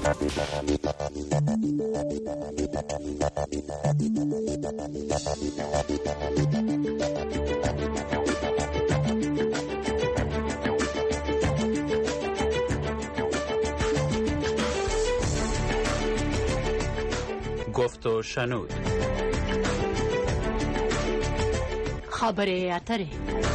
گفت و شنود. خبره اتره.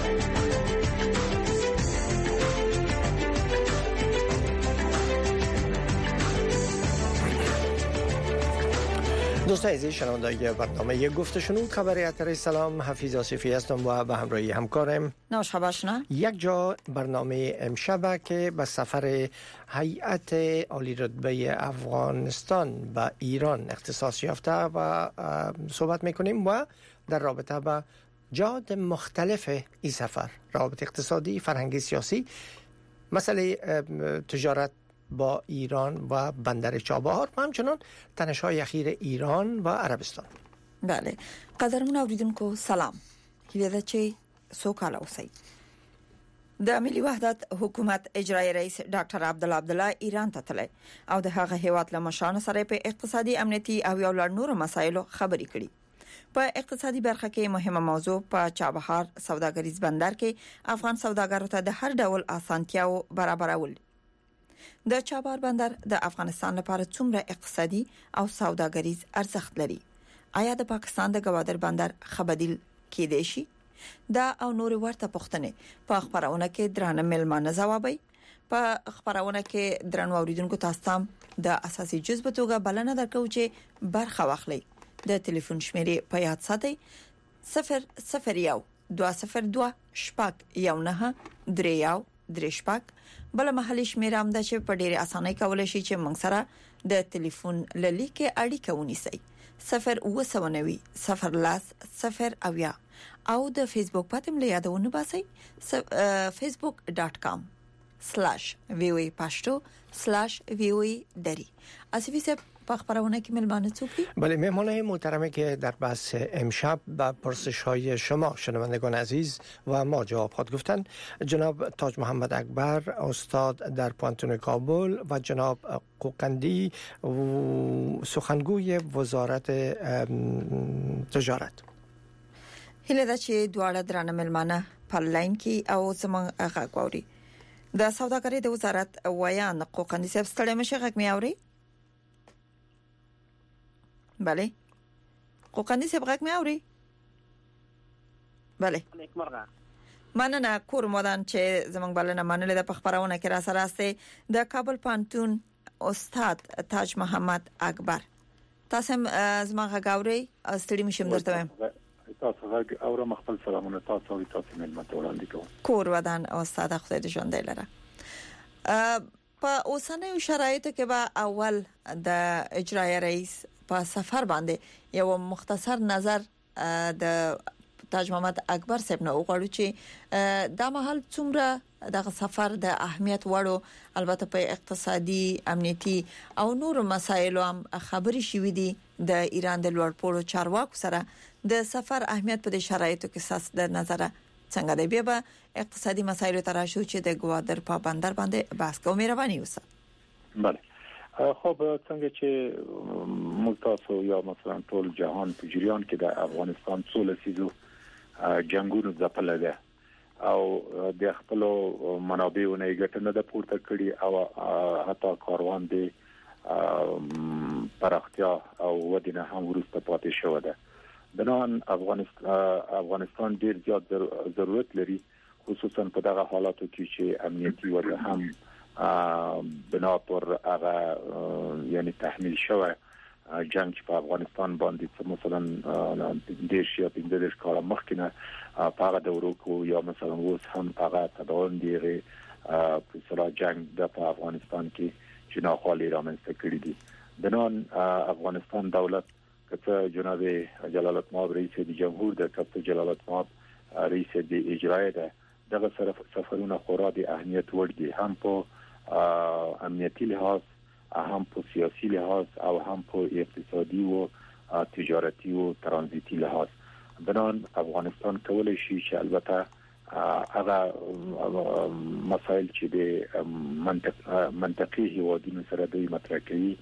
دوستان عزیز شنوندگان برنامه گفت و شنود خبر اتر. سلام، حفیظ آصفی هستم و به همراهی همکارم نوشاباشنا. یک جا برنامه امشب که به سفر هیئت عالی رتبه افغانستان به ایران اختصاص یافته و صحبت میکنیم و در رابطه با جهات مختلف این سفر، روابط اقتصادی، فرهنگی، سیاسی، مسئله تجارت با ایران و بندر چابهار و همچنان تنش‌های اخیر ایران و عربستان. بله، قدرمن اوریدونکو سلام. هیله چې سوکاله اوسئ. د ملي وحدت حکومت اجرایی رئیس ډاکټر عبدالله ایران ته تللی او د هغه هیواد له مشرانو سره په اقتصادي، امنیتي او یو لړ نورو مسایلو خبرې کړي. په اقتصادي برخه کې مهمه موضوع په چابهار سوداګریز بندر کې افغان سوداګرو ته د هر ډول اسانتیاو برابرول. د چابهار بندر د افغانستان لپاره څومره اقتصادي او سوداګریز ارزښت لري؟ آیا د پاکستان د گوادر بندر خبدیل کېدای شي؟ دا او نور ورته پوښتنې په خبرونه کې درانه ملمانه ځوابي. په خبرونه کې درنو اوریدونکو تاسو ته د اساسي جزء په توګه بلنه درکو چې برخه واخلئ. د ټلیفون شمیرې په یاد ساتئ: 001 202 شپږ 19 3 شپږ. بل محلي شمیره هم ده چې په ډېره اسانۍ کولای شي چې موږ سره د ټلیفون لیکه اړیکه ونیسئ: 090 0 او د فیسبوک پاتم له یادونه باسئ: facebook.com/voa_pashto/voa. اصفی سے خبرونه که ملمانه توکی؟ بله، مهمانه محترمه که در بحث امشب با پرسش های شما شنوندگان عزیز و ما جواب خواهد گفتن جناب تاج محمد اکبر، استاد در پوانتون کابل، و جناب قوقندی، سخنگوی وزارت تجارت. هیله ده چې دواړه درانه ملمانه په لاین کې او زموږ غږ واوري. د سوداګرۍ د وزارت ویان قوقندی صاحب ستړي مشه غږ مې اوري؟ بله، قوقندی صاحب غږ مې اوري؟ بله، مننه کور مودان چې زموږ بلنه منلې د خبرونه کې را سره است د کابل پانتون استاد تاج محمد اکبر. تاسو زما غږ اوري؟ ستړي مشم درته وایم. تاسو غږ اورم. خپل سلامونه تاسو او تاسو ملمت وړاندې کوم. کور ودان استاد خدای دې ژوند لره. په اوسنیو شرایطو کې به اول د اجرایی رئیس په سفر باندې یو مختصر نظر د تاج محمد اکبر صاحب نه وغواړو چې دا مهال څومره د سفر د اهمیت وړو، البته په اقتصادي، امنیتي او نورو مسایلو هم خبري شوې دي د ایران د لوړپوړو چارواکو سره. د سفر اهمیت په دې شرایطو کې ساس د نظر څنګه دی؟ بیا به اقتصادي مسایلو ته راشو چې د گوادر په بندر باندې بحث کوو. مهرباني وکړئ. بله، خب څنګه چې موږ تاسو یا مثلا ټول جهان په جریان کې د افغانستان څو لسیزو جنگونو ځپل ده او د خپل منابعو نه ګټنه د پورته کړي او حتی کاروان دی پراختیا او ودینه هم ورسته پاتې شو ده. بنان افغانستان ډیر زیات ضرورت لري، خصوصا په دغه حالاتو کې چې امنیتي وضع هم بنا پر هغه یعنی تحمیل شوه جنگ په افغانستان باندې مثلا دیش یا 15 کال مخکنه په هغه دورو کې یا مثلا اوس هم هغه تداوم دیغه په سره جنگ د افغانستان کې چې ناخوالې رامنځته کړې دي. بنان افغانستان دولت کته جناب جلالت مآب رئیس جمهور د کته جلالت مآب رئیس د اجرایی ده دغه سفرونه خورا د اهمیت وړ دي، هم په امنیتي لحاظ، هم په سیاسي لحاظ او هم په اقتصادي او تجارتي او ترانزیتي لحاظ. بنان افغانستان کولای شي چې البته هغه مسائل چې د منطقي هیوادونو سره د مطرح کوي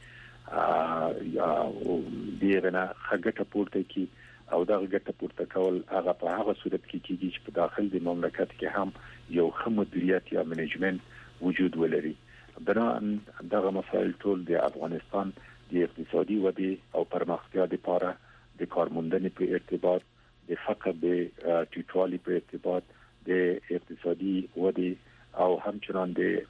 یا دیغه خګټه پورته کی او دا غټه پورته کول هغه په هغه صورت کې کیږي چې په داخل د مملکت کې هم یو ښه مدیریت یا منیجمنت وجود ولري. بنان دغه مسائل ټول د افغانستان د اقتصادي ودې او پرمختیا لپاره د کارموندنې په ارتباط د فقر د ټیټوالي په ارتباط د اقتصادي ودې او همچنان د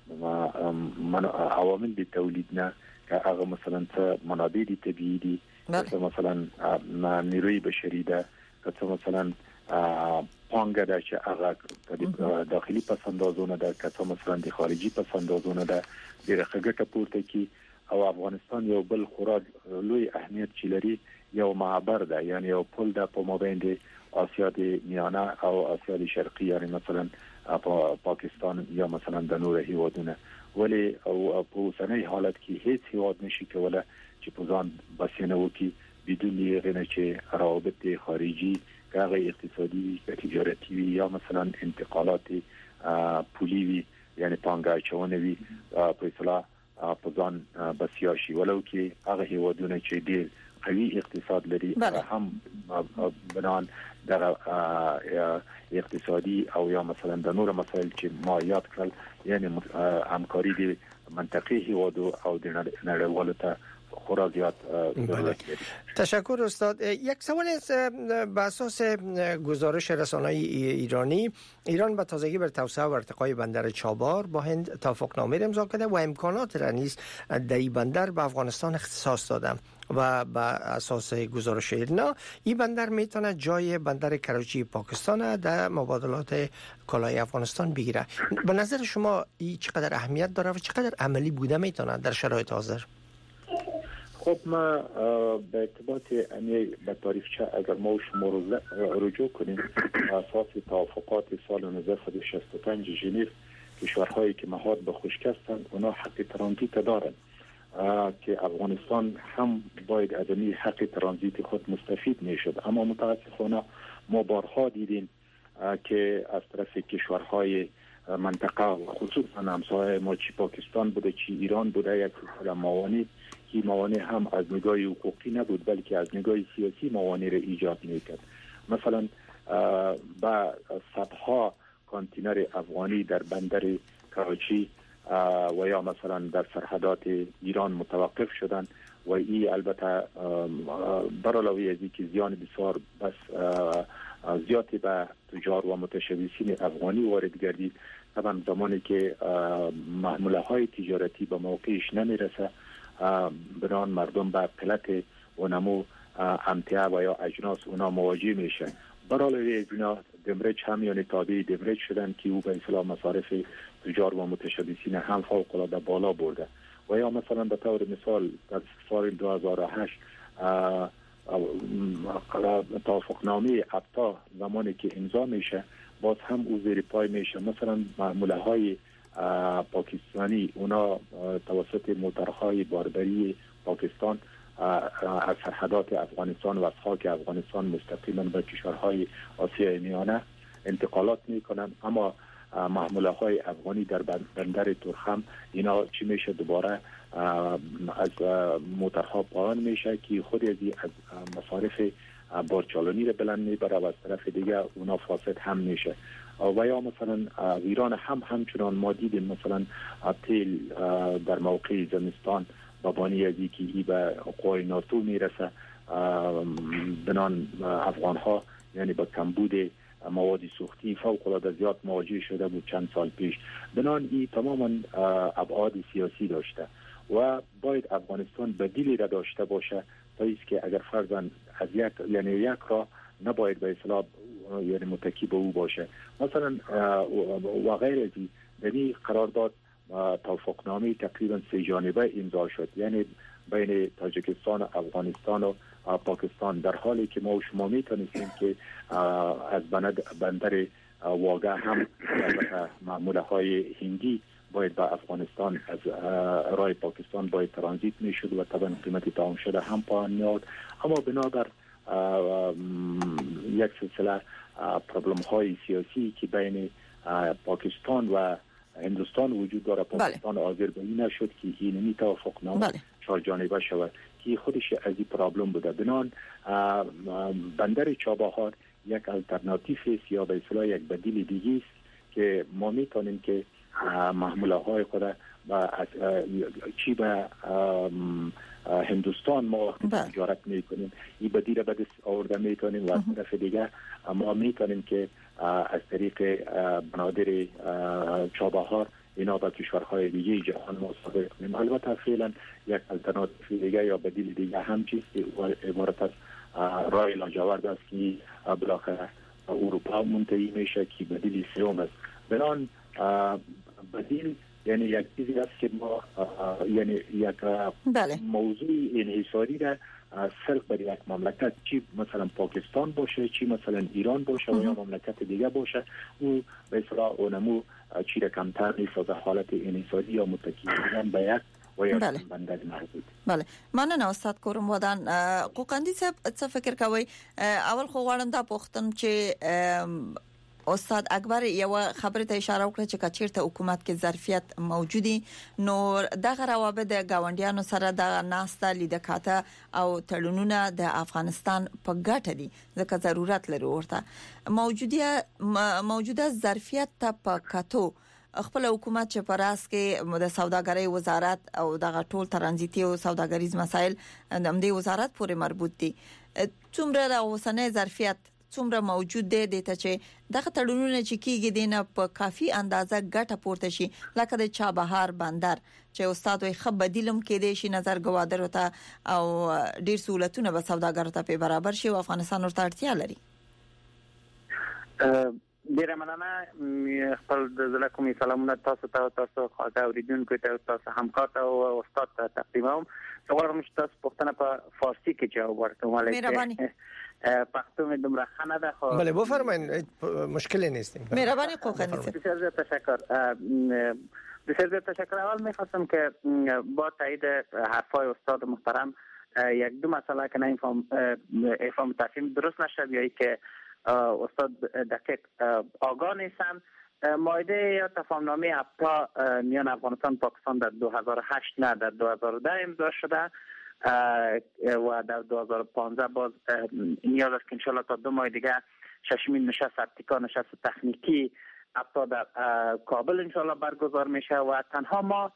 عوامل د تولید نه که هغه مثلا منابع طبیعي دي که مثلا نیروی بشری ده که مثلا پانګه ده چې هغه د داخلي پسندازونه ده که مثلا د خارجي پسندازونه ده د رخصت پورته کی او افغانستان یو بل خورا لوی اهمیت چې لري یو معبر ده، یعنی یو پل ده په مابین د آسیا د میانه او آسیا د شرقي، یعنی مثلا پاکستان یا مثلا د نور هیوادونه، ولی او په اوسنۍ حالت کې هیڅ هیواد نشي کولای چې په ځان بسنه وکړي بدون یې چې روابط خارجي کاغه اقتصادي و تجارتی یا مثلا انتقالات پولی وی، یعنی پانګه چونه وی په اصطلاح په ځان بسیا شي، ولو کې هغه هیوادونه چې ډېر قوي اقتصاد لري هم بنان در اقتصادي او یا مثلا د نور مسائل چې ما یاد کړل، یعنی همکاری د منطقي هیوادو او د نړیوالو ته خورا زیاد ضرورت لري. تشکر استاد. یک سوال است. بر اساس گزارش رسانه‌های ایرانی، ایران به تازگی بر توسعه و ارتقای بندر چابهار با هند توافقنامه امضا کرده و امکانات را نیز در این بندر به افغانستان اختصاص داده و بر اساس گزارش ایرنا این بندر میتونه جای بندر کراچی پاکستان در مبادلات کالای افغانستان بگیره. به نظر شما این چقدر اهمیت داره و چقدر عملی بوده میتونه در شرایط حاضر؟ خب ما به ارتباط به تاریخچه اگر ما شما رجوع کنیم اساس توافقات سال 1965 ژنو، کشورهایی که مهاد به خشک هستند اونا حق ترانزیت دارند که افغانستان هم باید از این حق ترانزیت خود مستفید میشد، اما متاسفانه ما بارها دیدیم که از طرف کشورهای منطقه خصوصا همسایه ما چی پاکستان بوده چی ایران بوده یک سلسله موانع، این موانع هم از نگاه حقوقی نبود بلکه از نگاه سیاسی موانع را ایجاد میکرد. مثلا با صدها کانتینر افغانی در بندر کراچی و یا مثلا در سرحدات ایران متوقف شدند و این البته برعلاوه از اینکه زیان بسیار بس زیادی به تجار و متشبثین افغانی وارد گردید، طبعا زمانی که محموله های تجارتی به موقعش نمیرسه بنان مردم به قلت و نمو امتیاع و یا اجناس اونا مواجه میشه. برعلاوه از اینا دمرج هم یعنی تابع دمرج شدن که او به اصطلاح مصارف تجار و متشبثین هم فوق العاده بالا برده و یا مثلا به طور مثال در سال 2008 توافقنامه ابتا زمانی که امضا میشه باز هم او زیر پای میشه. مثلا معامله های پاکستانی اونا توسط موترهای باربری پاکستان از سرحدات افغانستان و از خاک افغانستان مستقیما به کشورهای آسیای میانه انتقالات میکنن، اما محموله های افغانی در بندر تورخم اینا چی میشه دوباره از موترها پایان میشه که خود از مصارف بارچالانی رو بلند میبره و از طرف دیگه اونا فاسد هم میشه. و یا مثلا ایران هم همچنان ما دیدیم مثلا تیل در موقع زمستان بابانی از اینکه ای به قوای ناتو میرسه بنان افغان ها یعنی با کمبود مواد سوختی فوق العاده زیاد مواجه شده بود چند سال پیش. بنان این تماما ابعاد سیاسی داشته و باید افغانستان بدیلی را داشته باشه تا است که اگر فرضاً از یک را نباید به اصطلاح یعنی متکی به او باشه. مثلا و غیر از این در این قرارداد توافقنامه تقریبا 3 جانبه امضا شد، یعنی بین تاجیکستان، افغانستان و پاکستان، در حالی که ما و شما میتونستیم که از بندر واگه هم معموله های هندی باید به افغانستان از رای پاکستان باید ترانزیت میشد و طبعا قیمت تمام شده هم پایین میاد، اما بنابر یک سلسله پرابلم های سیاسی که بین پاکستان و هندوستان وجود داره، پاکستان آذربایجان نشد که این توافقنامه 4 جانبه شود که خودش از این پرابلم بوده. بنان بندر چابهار یک الटरनेटिव است یا به اصطلاح یک بدیل دیگه است که ما میتونیم که محموله های خود چی به هندوستان ما تجارت میکنیم این بدیل به دست آورده میتونیم و از طرف دیگه ما میتونیم که از طریق بنادر چابهار اینا به کشورهای دیگه جهان ما صادر کنیم. البته فعلا یک الटरनेटिव دیگه یا بدیل دیگه هم چیست عبارت از راه لاجورد است که بالاخره اروپا منتهی میشه که بدیل سوم است. بنان بدیل یعنی یک چیزی است که ما یعنی یک موضوع انحصاری را صرف بر یک مملکت چی مثلا پاکستان باشه چی مثلا ایران باشه و یا مملکت دیگه باشه او به اصطلاح اونمو چی را کمتر میسازه حالت انحصاری یا متکی بودن به یک و یا بندر محدود. بله مننه استاد کورم ودان قوقندي څه فکر کوي اول خو غواړم دا پوښتنه چې استاد اکبر یو خبره ته اشاره وکړه چې کچیرته حکومت کې ظرفیت موجودي نو دغه روابط د گاونډیانو سره د ناسته لیدکاته او تړونونه د افغانستان په ګټه دي ځکه ضرورت لري ورته موجوده ظرفیت ته په کتو خپل حکومت چې پراس کې د سوداګرۍ وزارت او دغه ټول ترانزیتي او سوداګریز مسایل د وزارت پورې مربوط دي څومره د اوسنۍ ظرفیت څومره موجود دی ته چې دغه تړونونه چې کیږي دینه په کافي اندازه ګټه پورته شي لکه د چابهار بندر چې استاد وي خب بدیلم کې دی شي نظر ګوادر وته او ډیر سہولتونه به سوداګرو ته په برابر شي او افغانستان ورته اړتیا لري. ډیره مننه خپل د زړه کومې سلامونه تاسو خواږه اوریدونکو ته تاسو همکار ته او استاد ته تقدیموم. غواړم چې تاسو پوښتنه په فارسی کې جواب ورکړم. مهرباني پښتو مې دومره خنه ده خو بله بفرمایید مشکلی نیست. مهربانی قوقندی بسیار تشکر. اول می‌خواستم که با تایید حرفای استاد محترم یک دو مسئله که نه افهام تصمیم درست نشد یا که استاد دقیق آگاه نیستن. مایده یا تفاهمنامه ابتا میان افغانستان پاکستان در 2008 نه در 2010 امضا شده و در 2015 باز نیاز است که انشالله تا 2 ماه دیگه ششمین نشست ابتکار نشست تکنیکی ابتا در کابل انشالله برگزار میشه و تنها ما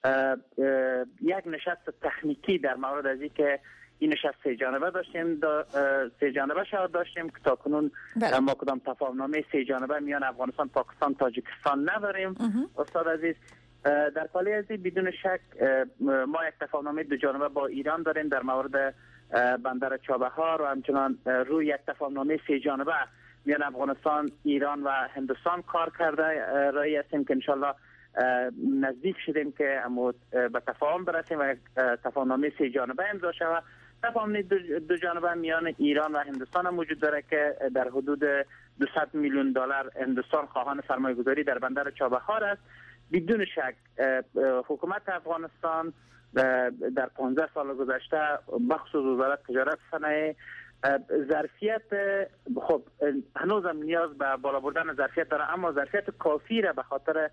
یک نشست تکنیکی در مورد از که این نشست 3 جانبه داشتیم 3 جانبه شاید داشتیم که تا کنون ما کدام تفاهمنامه 3 جانبه میان افغانستان پاکستان تاجیکستان نداریم. استاد عزیز در پالی ازی بدون شک ما یک تفاهمنامه 2 جانبه با ایران داریم در مورد بندر چابهار و همچنان روی یک تفاهمنامه 3 جانبه میان افغانستان ایران و هندوستان کار کرده رای هستیم که انشالله نزدیک شدیم که به تفاهم برسیم و تفاهمنامه 3 جانبه امضا شود. تفاهمنامه 2 جانبه میان ایران و هندوستان هم وجود داره که در حدود 200 میلیون دلار هندوستان خواهان سرمایه‌گذاری در بندر چابهار است. بدون شک حکومت افغانستان در 15 سال گذشته بخصوص وزارت تجارت صنایع ظرفیت خب هنوزم نیاز به بالا بردن ظرفیت داره اما ظرفیت کافی را به خاطر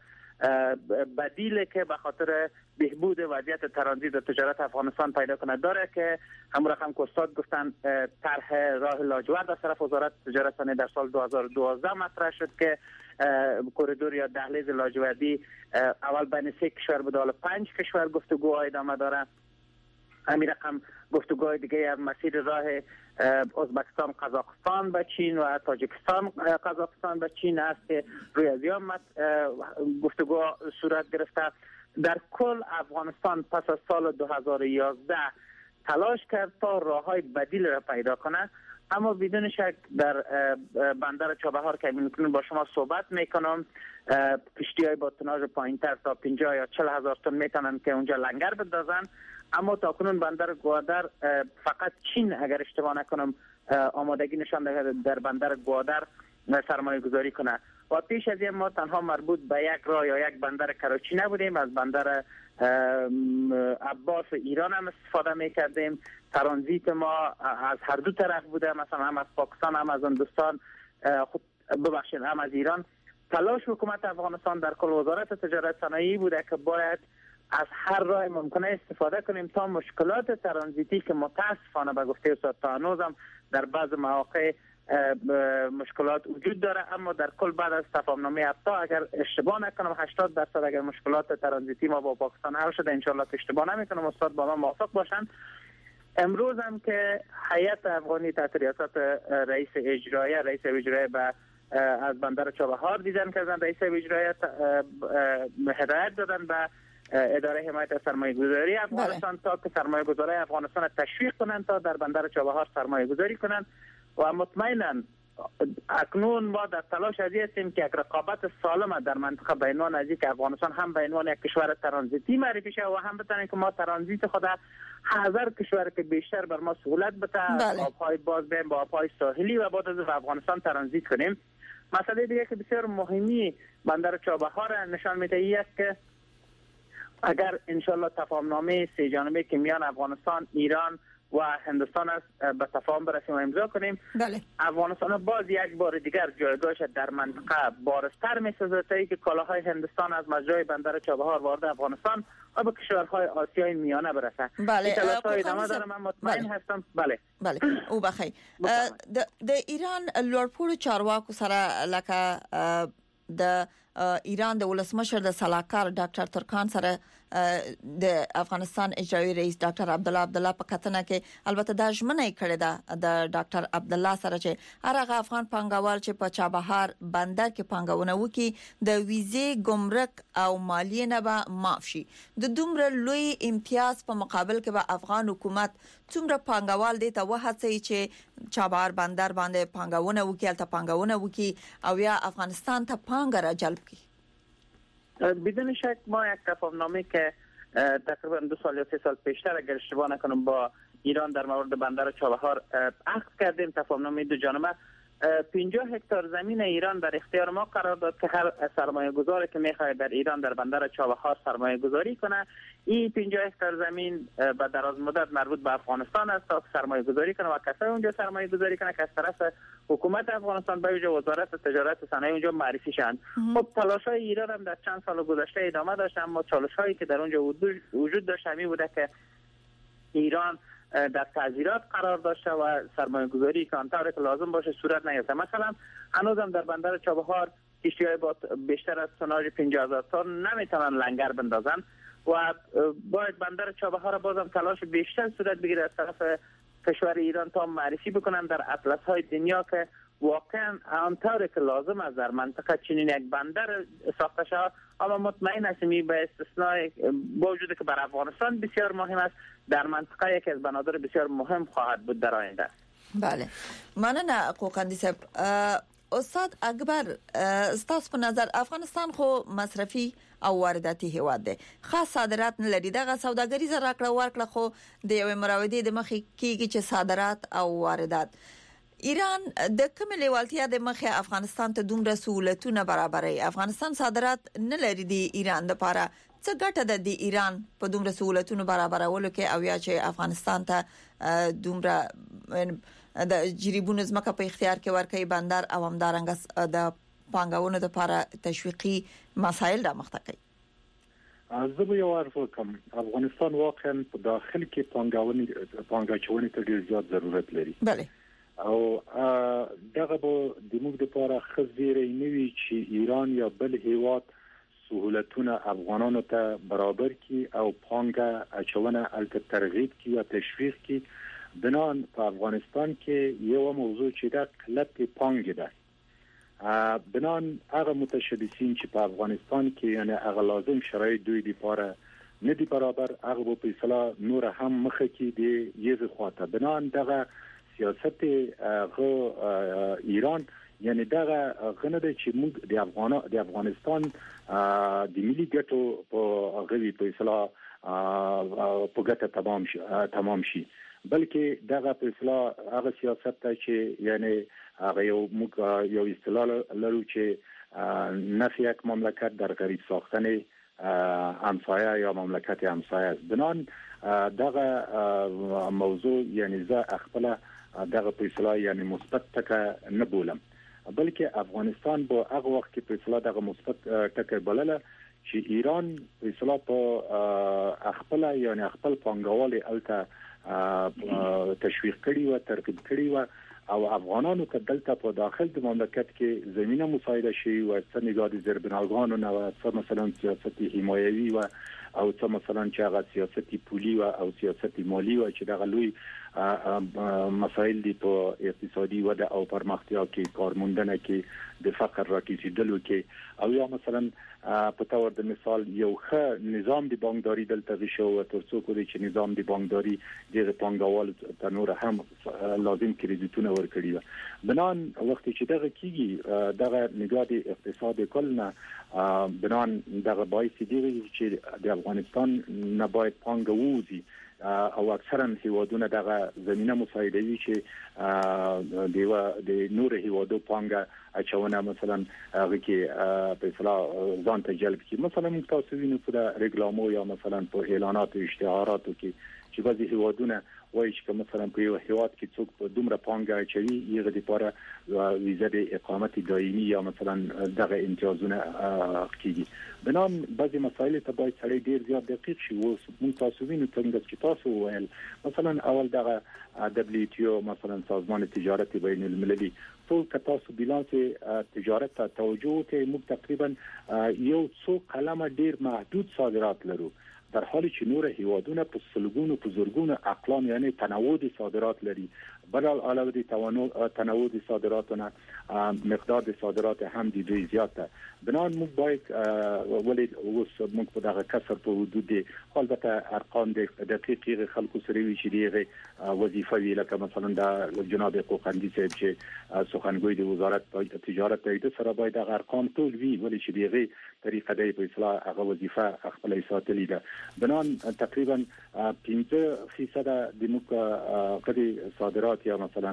بدیل که به خاطر بهبود وضعیت ترانزیت و تجارت افغانستان پیدا کنه داره که همون رقم که استاد گفتن طرح راه لاجورد از طرف وزارت تجارت صنایع در سال 2012 مطرح شد که کوریدور یا دهلیز لاجوردی اول بین 3 کشور بود حالا 5 کشور گفتگو ادامه داره. همین رقم گفتگوهای دیگه از مسیر راه ازبکستان قزاقستان به چین و تاجیکستان قزاقستان به چین است که روی از گفتگو صورت گرفته. در کل افغانستان پس از سال 2011 تلاش کرد تا راههای بدیل را پیدا کنه اما بدون شک در بندر چابهار که میکنم با شما صحبت میکنم کشتی‌های با توناژ پایین‌تر تا 50 یا 40 هزار تن میتونن که اونجا لنگر بندازن اما تاکنون بندر گوادر فقط چین اگر اشتباه نکنم آمادگی نشان داده در بندر گوادر سرمایه گذاری کنه و پیش از این ما تنها مربوط به یک راه یا یک بندر کراچی نبودیم از بندر عباس ایران هم استفاده میکردیم. ترانزیت ما از هر دو طرف بوده مثلا هم از پاکستان هم از هندوستان ببخشید هم از ایران تلاش حکومت افغانستان در کل وزارت تجارت صنایعی بوده که باید از هر راه ممکنه استفاده کنیم تا مشکلات ترانزیتی که متاسفانه به گفته استاد تا هنوز هم در بعض مواقع مشکلات وجود داره، اما در کل بعد از تفاهمنامه افتا اگر اشتباه نکنم 80% اگر مشکلات ترانزیتی ما با پاکستان حل شده، انشالله که اشتباه نمیکنم استاد با من موافق باشن، امروز هم که هیئت افغانی تحت ریاست رئیس اجرایی به از بندر چابهار دیدن که رئیس اجرایی هدایت دادن به اداره حمایت سرمایه گذاری افغانستان تا که سرمایه گذاری افغانستان تشویق کنند تا در بندر چابهار سرمایه گذاری کنند و مطمئنا اکنون ما در تلاش از هستیم که یک رقابت سالم در منطقه بین نزدیک افغانستان هم به عنوان یک کشور ترانزیتی معرفی شه و هم بتونیم که ما ترانزیت خود هزار کشور که بیشتر بر ما سهولت بده، آبهای باز بین با آبهای ساحلی و بعد از افغانستان ترانزیت کنیم. مسئله دیگه که بسیار مهمی بندر چابهار نشان میده است که اگر انشالله تفاهمنامه سه جانبه که میان افغانستان، ایران و هندوستان است به تفاهم برسیم و امضا کنیم، افغانستان باز یک بار دیگر جایگاهش در منطقه بارستر می‌سازد تا اینکه کالاهای هندوستان از مجرای بندر چابهار وارد افغانستان و به کشورهای آسیای میانه برسه. بله ادامه داره، من مطمئن هستم. بله او بخیر د ایران لوړپوړو چارواکو سره لکه د ایران د ولسمشر د سلاکار ډاکټر ترکان سره د افغانستان اجرایی رئیس ډاکټر عبدالله په کتنه کې البته د ژمنې کړې ده د ډاکټر عبدالله سره چې هرغه افغان پانګوال چې په چابهار بندر کې پانګونه وکړي د ویزې ګمرک او مالیه نه به معاف شي. د دومره لوی امتیاز په مقابل کې به افغان حکومت څومره پانګوال دي ته وهڅي چې چابهار بندر باندې پانګونه وکړي، البته پانګونه وکړي او یا افغانستان ته پانګه را جلب کړي. بدون شک ما یک تفاهمنامه که تقریبا 2 سال یا 3 سال پیشتر اگر اشتباه نکنم با ایران در مورد بندر چابهار عقد کردیم. تفاهمنامه دو جانبه 50 هکتار زمین ایران در اختیار ما قرار داد که هر سرمایه گذاری که میخواد در ایران در بندر چابهار سرمایه گذاری کنه، این 50 هکتار زمین به دراز مدت مربوط به افغانستان است تا سرمایه گذاری کنه و کسای اونجا سرمایه گذاری کنه که از طرف حکومت افغانستان به ویژه وزارت تجارت صنایع اونجا معرفی شدند. خب تلاش‌های ایران هم در چند سال گذشته ادامه داشت، اما چالش‌هایی که در اونجا وجود داشت همین بوده که ایران در تعذیرات قرار داشته و سرمایه گذاری که آنطور که لازم باشه صورت نگرفته. مثلا هنوزم در بندر چابهار کشتی‌های با بیشتر از توناژ 50,000 تن نمیتونن لنگر بندازن و باید بندر چابهار بازم تلاش بیشتر صورت بگیره از طرف کشور ایران تا معرفی بکنن در اطلس‌های دنیا که واقعا آنطور که لازم است در منطقه چنین یک بندر ساخته شود. اما مطمئن هستم به استثنای با وجود که بر افغانستان بسیار مهم است، در منطقه یکی از بنادر بسیار مهم خواهد بود در آینده. بله مننه قوقندی صاحب. استاد اکبر ستاسو په نظر افغانستان خو مصرفي او وارداتي هیواد دی، خاص صادرات نه لري. دغه سوداګریزه راکړه ورکړه خو د یوې مراودې د مخې کېږي چې صادرات او واردات. ایران د کوم لیوالتیا د مخې افغانستان ته دومره سہولتونه برابرې؟ افغانستان صادرات نه لري د ایران لپاره، څه ګټه ده د ایران په دومره سہولتونو برابرولو کې او یا چې افغانستان ته دومره د جریبونو ځمکه په اختیار کې ورکړي بندر او همدارنګه د پانګونو لپاره تشویقي مسایل را مخته کوي؟ زه به یو عرض وکم، افغانستان واقعا په داخل کې پانګاچونې ته ډیر زیات ضرورت لري. بله او دغه به د موږ لپاره خزيري نوي چې ایران یا بل هیواد سہولتونه افغانانو ته برابر کی او پانګه اچونه البته ترغیب کی یا تشویق کی. بنان په افغانستان کې یو موضوع چې د قلت پانګه ده. بنان هغه متشبثین چې په افغانستان کې یعنی هغه لازم شرایط دوی لپاره نه دي برابر، هغه په اصطلاح نور هم مخه کې دی یزه خواته. بنان دغه سیاست ایران یعنی دغه غنه ده چې موږ د افغانستان د ملي ګټو په غوي په اصطلاح په ګټه تمام شي، بلکې دغه په اصطلاح هغه سیاست ته چې یعنی هغه یو اصطلاح لرو چې نفی یک مملکت در غریب ساختن همسایه یا مملکت همسایه است. بنان دغه موضوع یعنی زه خپل دغه په اصطلاح یعنی مثبت تک نه بولم. بلکې افغانستان با هغه وخت کې په اصطلاح دغه مثبت ټکر بلله چې ایران په اصطلاح په خپل یعنی خپل پانګوال الته تشویق کړي او ترغیب کړي و او افغانانو ته دلته په داخل د مملکت کې زمينه مساعده شي او څنګه د زیربناګانو نو څه مثلا سیاستي حمایوي و او څه مثلا چې هغه سیاستي پولي و او سیاستي مالی و چې دغه لوی مسائل دي په اقتصادي وده او پرمختیا کې کارموندنه کې د فقر راکېدلو کې او یا مثلا په تور د مثال یو ښه نظام د بانکداري دلته وشو ترڅو کولی چې نظام د بانکداري د پانګوال تنور هم لازم کریډیټونه ورکړي بنان وخت چې دغه کیږي دغه نگاه د اقتصاد کلنه بنان دغه باعث دی چې د افغانستان نه باید پانګه ووزي او اکثرا هیوادونه دغه زمينه مساعده وی چې د نور هیوادو پانګه اچونه مثلا هغه کې په اصطلاح ځان ته جلب کی مثلا موږ تاسو وینو په رګلامو یا مثلا په اعلانات او اشتهاراتو کې چې بعضي هیوادونه وایي چې مثلا په یو هیواد کې څوک په دومره پانګه اچوي یغه لپاره ویزه د اقامت دایمي یا مثلا دغه امتیازونه کیږي بنان بعضي مسایل ته باید سړی ډیر زیات دقیق شي او موږ تاسو وینو څنګه چې تاسو ویل مثلا اول دغه WTO مثلا سازمان تجارت بین المللي ټول تاسو بیلانس تجارت ته توجه کوي موږ تقریبا یو څو قلمه ډیر محدود صادرات لرو در حالی چې نور هیوادونه په سلګونو په زورګونو اقلام یعنی تنوع د صادرات لري بل علاوه د تنوع د صادراتونه مقدار د صادرات هم د دوی زیاته بنان موږ باید ولې اوس موږ په دغه کسر په حدود البته ارقام د دقیق خلکو سره وی چې دیغه وظیفه وی لکه مثلا د جناب قوقندي صاحب چې سخنګوی د وزارت تجارت د سره باید د ارقام ټول وی ولې چې دیغه طریقه د اصلاح هغه وظیفه خپل ساتلې ده بنان تقریبا 15% د موږ کدي صادرات یا مثلا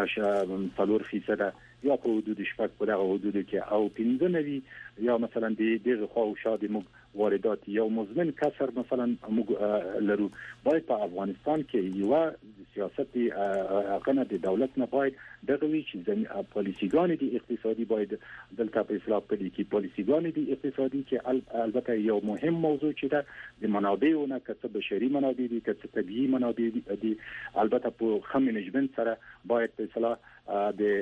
4% یا په حدود شپږ په دغه حدود کې او 15 یا مثلا د دغه خو شاده موږ واردات یو مزمن کسر مثلا موږ لرو باید په افغانستان کې یو سیاست اقنه د دولت نه باید دغه وی چې پالیسیګان دي اقتصادي باید دلته په اصلاح کړي کې پالیسیګان دي اقتصادي کې البته یو مهم موضوع چې ده د منابعونو کڅ بشري منابع دي کڅ طبيعي منابع دي البته په خم منیجمنت سره باید په اصلاح د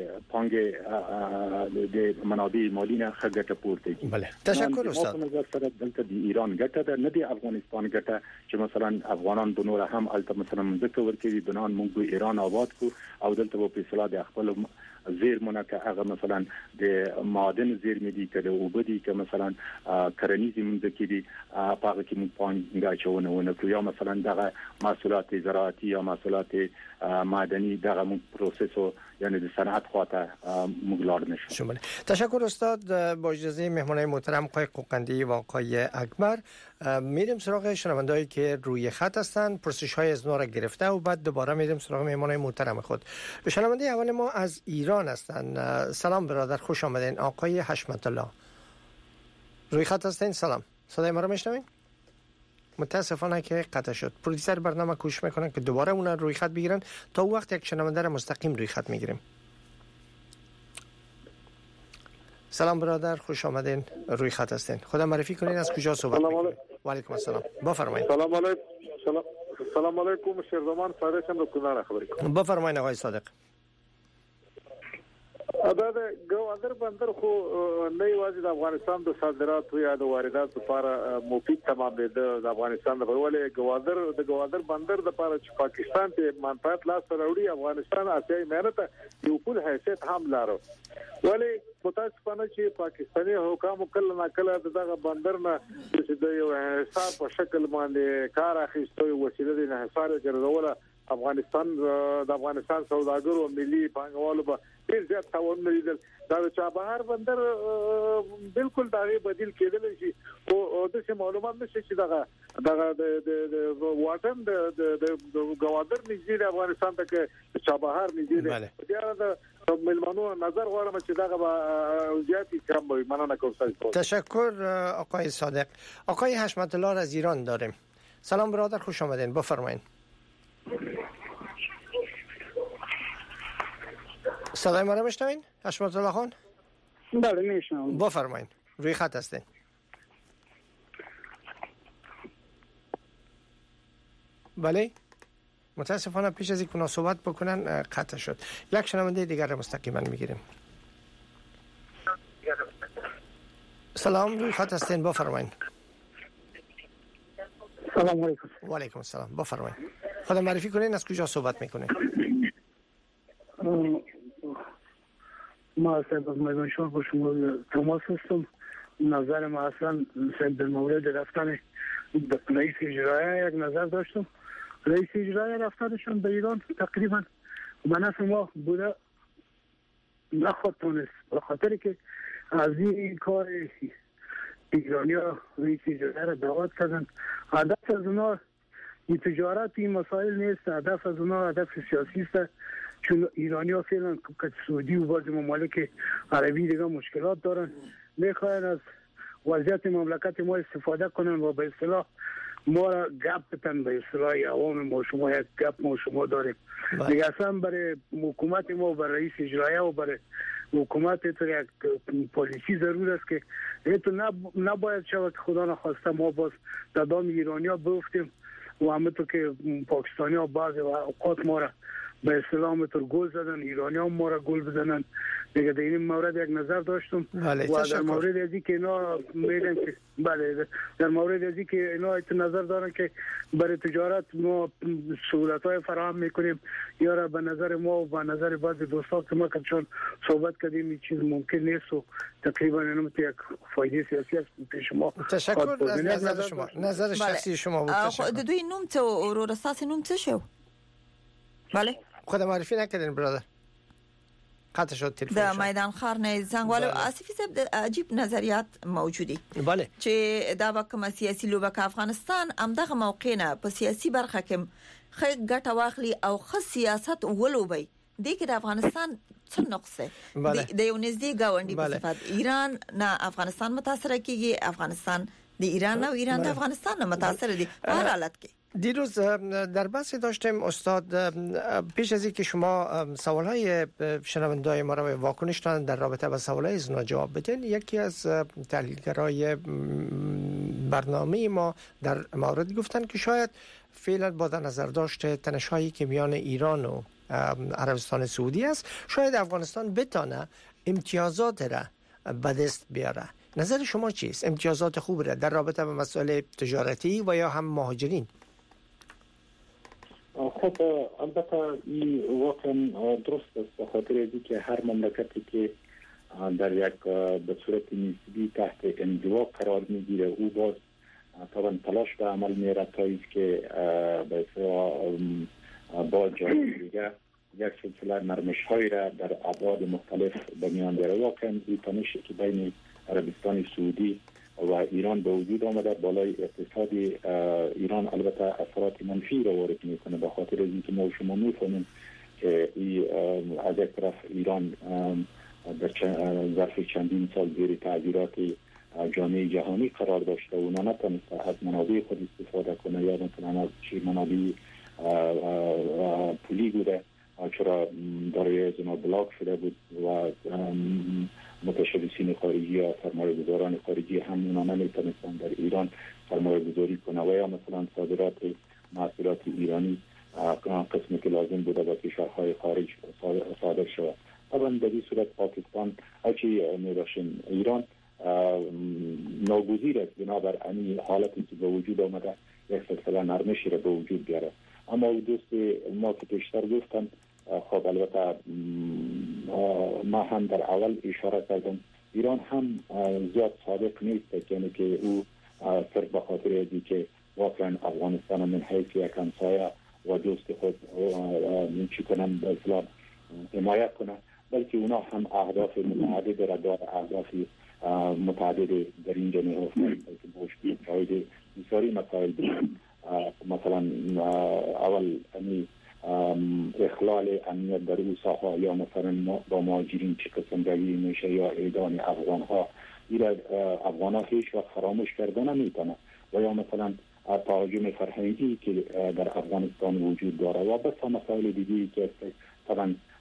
پانګه د منابع مالی نه خګټه پورته کی بله تشکر استاد نظر سره دلته د ایران ګټه ده نه د افغانستان ګټه چې مثلا افغانان د نور هم البته مثلا ذکر ورکړي بنان موږ ایران آباد کو او دلته په اصلاح د خپل زیرمونه که هغه مثلا د معادن زیرمې دي که د اوبه دي که مثلا کرنیزي منځ کې دي هغه کې موږ پانګه اچونه ونکړو یا مثلا دغه محصولات زراعتي یا محصولات معدني دغه موږ پروسس یعنی د صنعت خواته موږ لاړ نشو شمال تشکر استاد با اجازه مهمانای محترم آقای قوقندی و آقای اکبر میریم سراغ شنوندهایی که روی خط هستن پرسش‌های از نورا گرفته و بعد دوباره میریم سراغ مهمانای محترم خود شنونده اول ما از ایران هستن سلام برادر خوش آمدین آقای حشمت الله روی خط هستین سلام صدای ما رو میشنوین متاسفانه که قطع شد پرودیسر برنامه کوشش میکنن که دوباره اون روی خط بگیرن تا وقت یک شنونده رو مستقیم روی خط میگیریم سلام برادر خوش آمدین روی خط هستین خدا معرفی کنین از کجا صحبت میکنین و علیکم السلام بفرمایید سلام علیکم شیرزمان صادق هم کنار خبرې کوم بفرمایید آقای صادق دا ګوادر بندر خو نه یوازې د افغانستان د صادراتو یا د وارداتو لپاره مفید تمام دی د افغانستان د ولې ګوادر بندر د لپاره چې پاکستان ته منفعت لاس راوړي افغانستان اسیاي مهرته یو کول حیثیت هم لري ولې متاسفانه چې پاکستاني حکام کله نه کله دغه بندر نه چې د یو حساب په شکل باندې کار اخیستو وسیله د انحصار ګرځول افغانستان د افغانستان سوداګرو ملي بانکوالو په ډیر زیات تاوان لري دا چې بهر بندر بالکل دغه بدیل کېدل شي او د معلومات نشي چې دغه د واټن د ګوادر نږدې د افغانستان ته کې چابهار نږدې دی د ملمنو نظر غواړم چې دغه زیاتی کم وي مننه کوم تشکر آقای صادق آقای حشمت الله از ایران داریم سلام برادر خوش آمدین بفرمایید صدای ما رو میشنوین حشمت الله خان؟ بله میشنوم. بفرمایید، روی خط هستین. بله، متاسفانه پیش از اینکه صحبت بکنن قطع شد. یک شنونده دیگر رو مستقیما میگیریم. سلام، روی خط هستین، بفرمایید. سلام علیکم. و علیکم السلام، بفرمایید. خود معرفی کنین، از کجا صحبت میکنین؟ ما صاحب از میدان شهر با شما تماس هستم. نظر ما اصلا در مورد رفتن رئیس اجرایی یک نظر داشتم. رئیس اجرایی رفتنشون به ایران تقریبا به نفع ما بوده، نخواد تونست، به خاطر که از این کار ایرانی ها رئیس اجرایی را دعوت کردن. هدف از اونا این تجارت این مسائل نیست، هدف از اونا هدف سیاسی است، چون ایرانی ها فعلا که سعودی و بعض ممالک عربی دیگه مشکلات دارن، میخواین از وضعیت مملکت ما استفاده کنن و به اصطلاح ما را گپ بتن، به اصطلاح عوام ما شما یک گپ ما شما داریم دیگه. اصلا برای حکومت ما، برای رئیس اجرایی و برای حکومت تو یک پالیسی ضرور است که تو نباید شود که خدا نخواسته ما باز دادام ایرانی ها بیفتیم و همه تو که پاکستانی ها بعض اوقات ما را به اصطلاح همطور گل زدن، ایرانی ها ما را گل بزنن دیگه. در این مورد یک نظر داشتم. بله، و در مورد ازی که اینا میگن که بله، در مورد ازی که اینا نظر دارن که برای تجارت ما سهولت های فراهم میکنیم، یا را به نظر ما و به نظر بعضی دوستان که ما چون صحبت کردیم این چیز ممکن نیست و تقریبا اینم یک فایده سیاسی است پیش ما. تشکر از نظر شما، نظر شخصی شما بود. تشکر. دوی نوم ته او رساس نوم څه شو؟ بله، خود معرفی نکردین برادر، قطع شد تلفن. د میدان خار نه زنګوالو آصفی صاحب عجیب نظریات موجودي. بله، چې دا وکم سیاسي لوبه افغانستان امدغه موقع نه په سیاسي برخه کې خې ګټه واخلي او خاص سیاست ولوبي د کې د افغانستان څه نقصه د یو نږدې گاونډي په صفت ایران نه افغانستان متاثر کیږي، افغانستان د ایران نه، ایران د افغانستان نه متاثر دي په هر حالت کې. دیروز در بحث داشتیم استاد، پیش از اینکه شما سوالهای شنونده‌های ما را واکنش دادن در رابطه با سوالهای از جواب بدین، یکی از تحلیلگرای برنامه ما در مورد گفتن که شاید فعلا با در نظر داشته تنش‌هایی که میان ایران و عربستان سعودی است، شاید افغانستان بتونه امتیازات را به دست بیاره. نظر شما چیست؟ امتیازات خوب را در رابطه با مسائل تجارتی و یا هم مهاجرین؟ خب البته این واقعا درست است، به خاطر اینکه هر مملکتی که در یک به صورت نسبی تحت انزوا قرار میگیره او باز طبعا تلاش به عمل میره تا اینکه به اصطلاح با جای دیگه یک سلسله نرمش‌هایی را در ابعاد مختلف به میان بیاره. واقعا این تنشی که بین عربستان سعودی و ایران به وجود آمده بالای اقتصاد ایران البته اثرات منفی را وارد میکنه، به خاطر اینکه ما شما میفهمیم که از یک طرف ایران در ظرف چندین سال زیر تعذیرات جامعه جهانی قرار داشته و نتونسته از منابع خود استفاده کنه، یا مثلا از منابع پولی بوده، چرا دارای زنا بلاک شده بود و متشبثین خارجی یا سرمایه‌گذاران خارجی هم اونا نمیتونستن در ایران سرمایه گذاری کنه و یا مثلا صادرات محصولات ایرانی قسمی که لازم بوده با کشورهای خارج صادر شود. طبعا در این صورت پاکستان هرچی میباشیم ایران ناگزیر است بنابر این حالتی که به وجود آمده یک سلسله نرمشی را به وجود بیاره. اما دوست ما که پیشتر گفتم، خب البته ما هم در اول اشاره کردم ایران هم زیاد صادق نیست، یعنی که او صرف به خاطر اینکه که واقعا افغانستان من حیث یک همسایه و دوست خود چی کنن به اصطلاح حمایت کنه، بلکه اونا هم اهداف متعدد را داره، اهداف متعدد در اینجا می‌هستند، بلکه باش شاید بسیاری مسائل مثلا اول اخلال امنیت در او ساحه یا مثلا با مهاجرین چه قسم روی میشه یا اعدام افغان ها هیچ وقت فراموش کرده نمیتونه و یا مثلا تهاجم فرهنگی که در افغانستان وجود داره و بس مسائل دیگی که طبعا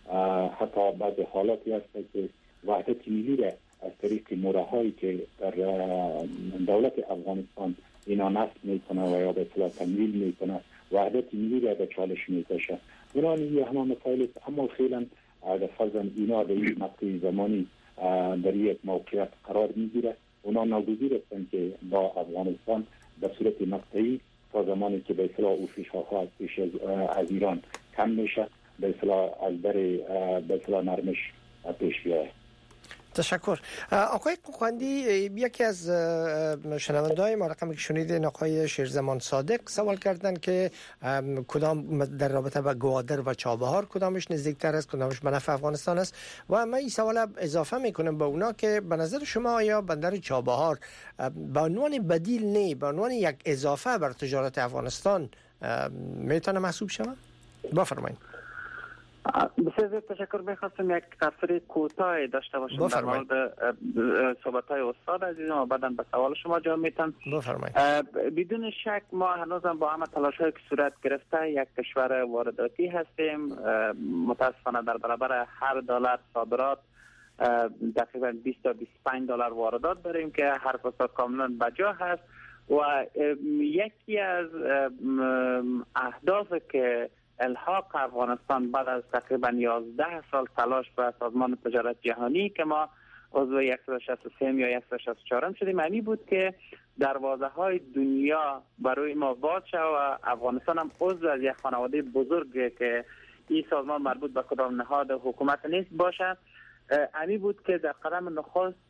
حتی بعضی حالاتی هست که وحدت ملی را از طریق مورهایی که در دولت افغانستان اینا نصب میکنه و یا به اصطلاح تمویل میکنه وحدت ملی را به چالش میکشه. بنابراین همه مسائل است، اما فعلا در فرضاً اینا در این مقطع زمانی در یک موقعیت قرار میگیره. اونا ناگزیر هستند که با افغانستان به صورت مقطعی تا زمانی که به اصطلاح اوفیش‌ها پیش از ایران کم میشه به اصطلاح از در به اصطلاح نرمش پیش بیاید. تشکر. آقای قوقندی، یکی از شنونده‌های ما رقمی که شنیدین آقای شیرزمان صادق سوال کردن که کدام در رابطه با گوادر و چابهار کدامش نزدیکتر است، کدامش به نفع افغانستان است و من این سوال اضافه میکنم به اونا که به نظر شما آیا بندر چابهار به عنوان بدیل نه به عنوان یک اضافه بر تجارت افغانستان میتونه محسوب شود؟ بفرمایید. بسیار تشکر. میخواستم یک تفسیر کوتاه داشته باشم در مورد صحبت‌های استاد عزیزم و بعداً به سوال شما جواب میدم. بفرمایید. بدون شک ما هنوزم با همه تلاش‌هایی که صورت گرفته یک کشور وارداتی هستیم. متاسفانه در برابر هر دلار صادرات تقریبا 20 تا 25 دلار واردات داریم که حرف استاد کاملا بجا هست و یکی از اهداف که الحاق افغانستان بعد از تقریبا 11 سال تلاش به سازمان تجارت جهانی که ما عضو 163 یا 164 شدیم معنی بود که دروازه های دنیا برای ما باز شد و افغانستان هم عضو از یک خانواده بزرگه که این سازمان مربوط به کدام نهاد حکومت نیست باشه. معنی بود که در قدم نخست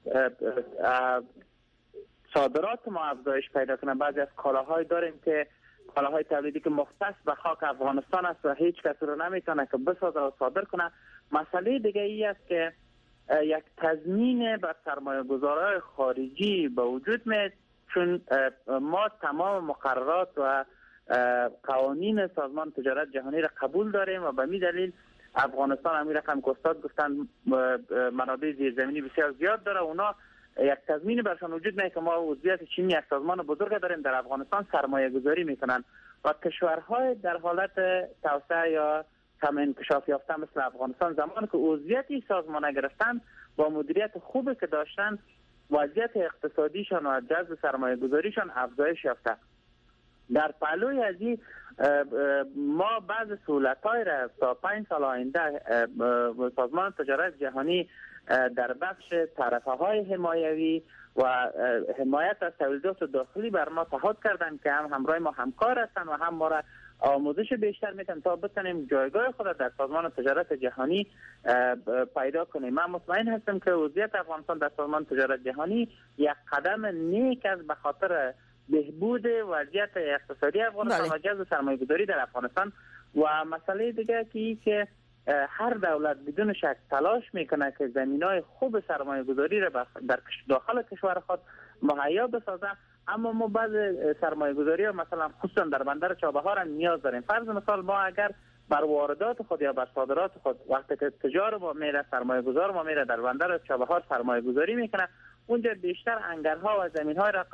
صادرات ما افزایش پیدا کنه. بعضی از کالاهای داریم که کالاهای تولیدی که مختص به خاک افغانستان است و هیچ کس رو نمیتونه که بسازه و صادر کنه. مسئله دیگه ای است که یک تضمین بر سرمایه گذارهای خارجی به وجود میاد، چون ما تمام مقررات و قوانین سازمان تجارت جهانی را قبول داریم و به می دلیل افغانستان همین رقم که استاد گفتن منابع زیرزمینی بسیار زیاد داره. اونا یک تضمین برشان وجود میاد که ما عضویت چینی یک سازمان بزرگ داریم در افغانستان سرمایه گذاری میکنن و کشورهای در حالت توسعه یا کم انکشاف یافته مثل افغانستان زمانی که عضویت این سازمان گرفتن با مدیریت خوبی که داشتن وضعیت اقتصادیشان و جذب سرمایه گذاریشان افزایش یافته. در پهلوی از این ما بعض سهولت‌های را تا 5 سال آینده سازمان تجارت جهانی در بخش طرفه‌های حمایوی و حمایت از تولیدات داخلی بر ما تعهد کردند که هم همراه ما همکار هستند و هم ما را آموزش بیشتر میتن تا بتونیم جایگاه خود در سازمان تجارت جهانی پیدا کنیم. من مطمئن هستم که عضویت افغانستان در سازمان تجارت جهانی یک قدم نیک است به خاطر بهبود وضعیت اقتصادی افغانستان و جذب سرمایه‌گذاری در افغانستان. و مسئله دیگه که هر دولت بدون شک تلاش میکنه که زمینای خوب سرمایه‌گذاری را در داخل کشور خود مهیا بسازه، اما ما بعض سرمایه‌گذاری‌ها مثلا خصوصا در بندر چابهار هم نیاز داریم. فرض مثال ما اگر بر واردات خود یا بر صادرات خود وقتی که تجار ما میره سرمایه‌گذار ما میره در بندر چابهار سرمایه‌گذاری میکنه، اونجا بیشتر انگارها و زمین‌ها را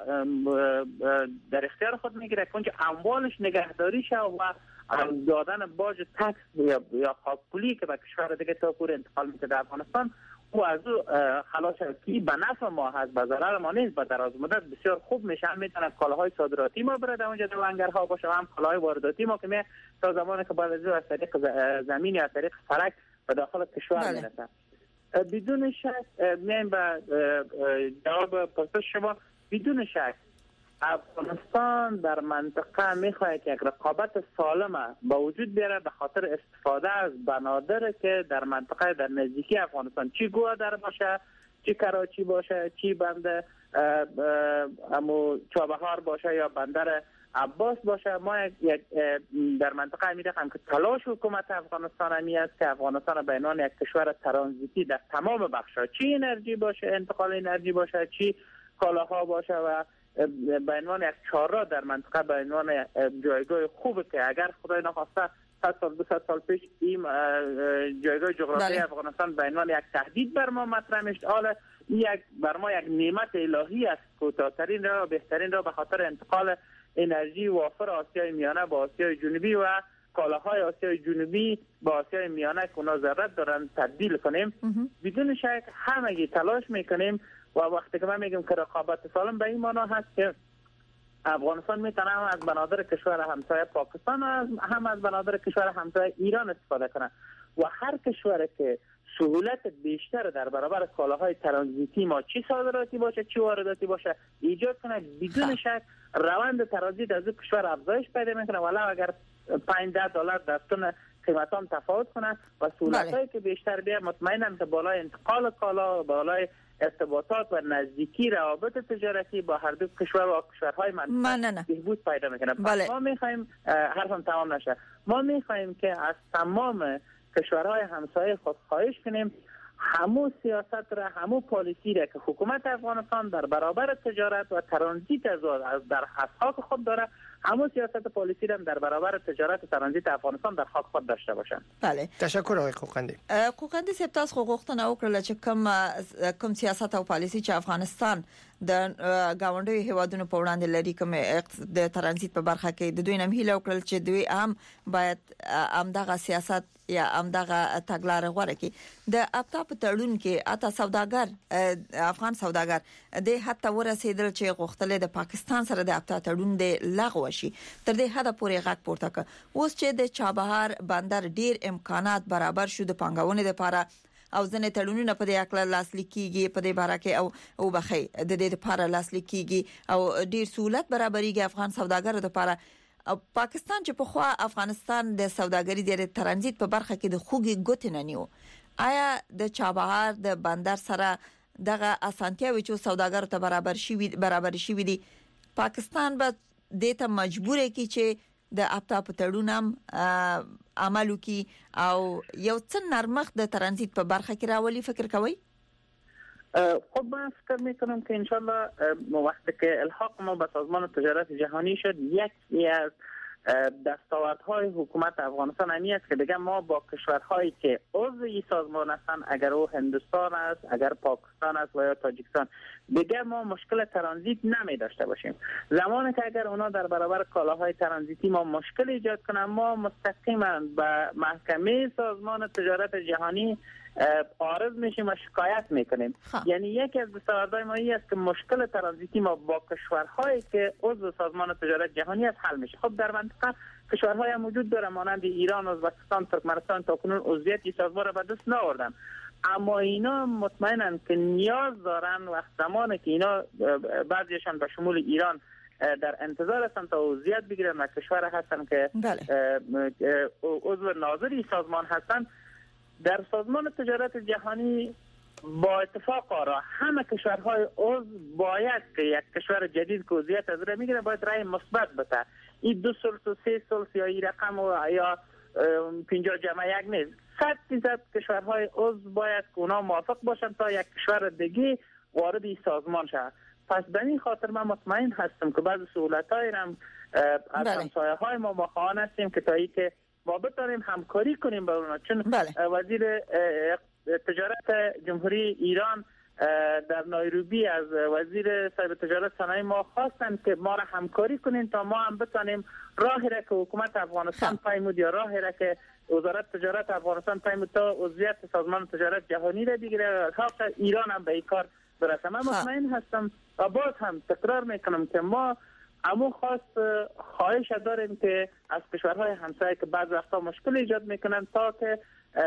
در اختیار خود میگیره که اونجا اموالش نگهداری شه و دادن باج تکس یا خاکپولی که به کشور دیگه تا پور انتقال میشه در افغانستان و از او خلاص شد که به نفع ما هست به ضرر ما نیست. به دراز مدت بسیار خوب میشه. هم میتونه کالاهای صادراتی ما برای در اونجا لنگرها باشه و هم کالاهای وارداتی ما که می تا زمانی که بعد از طریق زمین یا طریق سرک به داخل کشور میرسه. بدون شک میایم به جواب پرسش شما. بدون شک افغانستان در منطقه میخواهد که یک رقابت سالم به وجود بیاره به خاطر استفاده از بنادر که در منطقه در نزدیکی افغانستان چی گوادر باشه، چی کراچی باشه، چی بندر چابهار باشه یا بندر عباس باشه. ما یک در منطقه می‌دونیم که تلاش حکومت افغانستان همی است که افغانستان به عنوان یک کشور ترانزیتی در تمام بخش‌ها چی انرژی باشه، انتقال انرژی باشه، چی کالاها باشه و به عنوان یک چهارراه در منطقه به عنوان جایگاه خوبه که اگر خدای نخواسته 100 سال 200 سال پیش این جایگاه جغرافیایی افغانستان به عنوان یک تهدید بر ما مطرح میشد، حالا یک بر ما یک نعمت الهی است. کوتاه‌ترین راه بهترین راه به خاطر انتقال انرژی وافر آسیای میانه با آسیای جنوبی و کالاهای آسیای جنوبی با آسیای میانه که اونا ضرورت دارن تبدیل کنیم. بدون شک همگی تلاش میکنیم و وقتی که من میگم که رقابت سالم به این معنا هست که افغانستان میتونه هم از بنادر کشور همسایه پاکستان و هم از بنادر کشور همسایه ایران استفاده کنه و هر کشوری که سهولت بیشتر در برابر کالاهای ترانزیتی ما چی صادراتی باشه چی وارداتی باشه ایجاد کنه، بدون شک روند ترانزیت از کشور افزایش پیدا میکنه ولو اگر $5-10 در تن قیمت هم تفاوت کنه و سهولتایی که بیشتر بیاد مطمئنم که بالای انتقال کالا، بالای ارتباطات و نزدیکی روابط تجارتی با هر دو کشور و کشورهای منطقه بهبود پیدا میکنه. ما میخوایم حرفم تمام نشه، ما میخوایم که از تمام کشورهای همسایه خود خواهش کنیم همو سیاست را، همو پالیسی را که حکومت افغانستان در برابر تجارت و ترانزیت از در حق خود داره، همو سیاست پالیسی را در برابر تجارت و ترانزیت افغانستان در حق خود داشته باشن. بله. تشکر آقای خوقندی. خوقندی صاحب تاسو غوښتنه وکړه چې کوم سیاست او پالیسی چې افغانستان د گاونډیو هیوادونو په وړاندې لري، کوم د ترانزیت په برخه کې د دوی نمهیله وکړل چې دوی هم باید امدغه سیاست یا امدغه تګلارې غوړه کړي. د افتا په تړون کې اته سوداګر افغان سوداګر د حتی ورسېدل چې غوښتل د پاکستان سره د افتا تړون د لغوه شي، تر دې حد پورې غږ پورته کړ. اوس چې د چابهار بندر ډیر امکانات برابر شو د پنګونې لپاره او ځنې تړونونه په دې اکل لاسلیک کیږي، په دې باره کې او بخي د دې لپاره لاسلیک کیږي او ډیر سہولت برابرېږي افغان سوداګرو لپاره. او پاکستان چې په خوا افغانستان د سوداګرۍ د ترانزیت په برخه کې د خوږی ګوت نه نیو، آیا د چابهار د بندر سره دغه اسانتیاوي چې سوداګرو ته برابر شي دي، پاکستان به د ته مجبور کی چې د افتا په تړونم عمل وکي او یو څه نرمښت د ترانزیت په برخه کې راولي؟ فکر کوي؟ خب من فکر میکنم که انشالله وقتی که الحاق ما به سازمان تجارت جهانی شد، یکی از دستاوردهای حکومت افغانستان همی است که دیگه ما با کشورهایی که عضو این سازمان هستند، اگر او هندوستان است، اگر پاکستان است و یا تاجیکستان، دیگه ما مشکل ترانزیت نمی داشته باشیم. زمانی که اگر اونا در برابر کالاهای ترانزیتی ما مشکل ایجاد کنن، ما مستقیما به محکمه سازمان تجارت جهانی عارض میشیم و شکایت میکنیم. یعنی یکی از دستاوردهای ما این است که مشکل ترانزیتی ما با کشورهایی که عضو سازمان تجارت جهانی است حل میشه. خب در منطقه کشورهای هم وجود داره مانند ایران، ازبکستان، ترکمنستان تا کنون عضویت این سازمان را به دست نآوردن، اما اینا مطمئنن که نیاز دارن وقت زمانی که اینا بعضیشان به شمول ایران در انتظار هستن تا عضویت بگیرن و کشور هستن که عضو ناظری سازمان هستن، در سازمان تجارت جهانی با اتفاق آرا همه کشورهای عضو باید که یک کشور جدید که عضویت از را میگیره باید رأی مثبت بده. این 2 سلس و 3 سلس یا این رقم یا 50 جمع 1 نیست، 100% کشورهای عضو باید که اونا موافق باشن تا یک کشور دیگه وارد این سازمان شد. پس به این خاطر من مطمئن هستم که بعضی سهولت‌های هم از همسایه‌های ما مخواهان هستیم که تا ای که ما بتونیم همکاری کنیم با اونا، چون وزیر تجارت جمهوری ایران در نایروبی از وزیر صاحب تجارت صنایع ما خواستن که ما را همکاری کنیم تا ما هم بتونیم راهی را که حکومت افغانستان پیمود یا راهی را که وزارت تجارت افغانستان پیمود تا عضویت سازمان تجارت جهانی را بگیره، حتی ایران هم به این کار برسه. من مطمئن هستم و باز هم تکرار میکنم که ما اما خواهش داریم که از کشورهای همسایه که بعض وقتا مشکل ایجاد میکنن تا که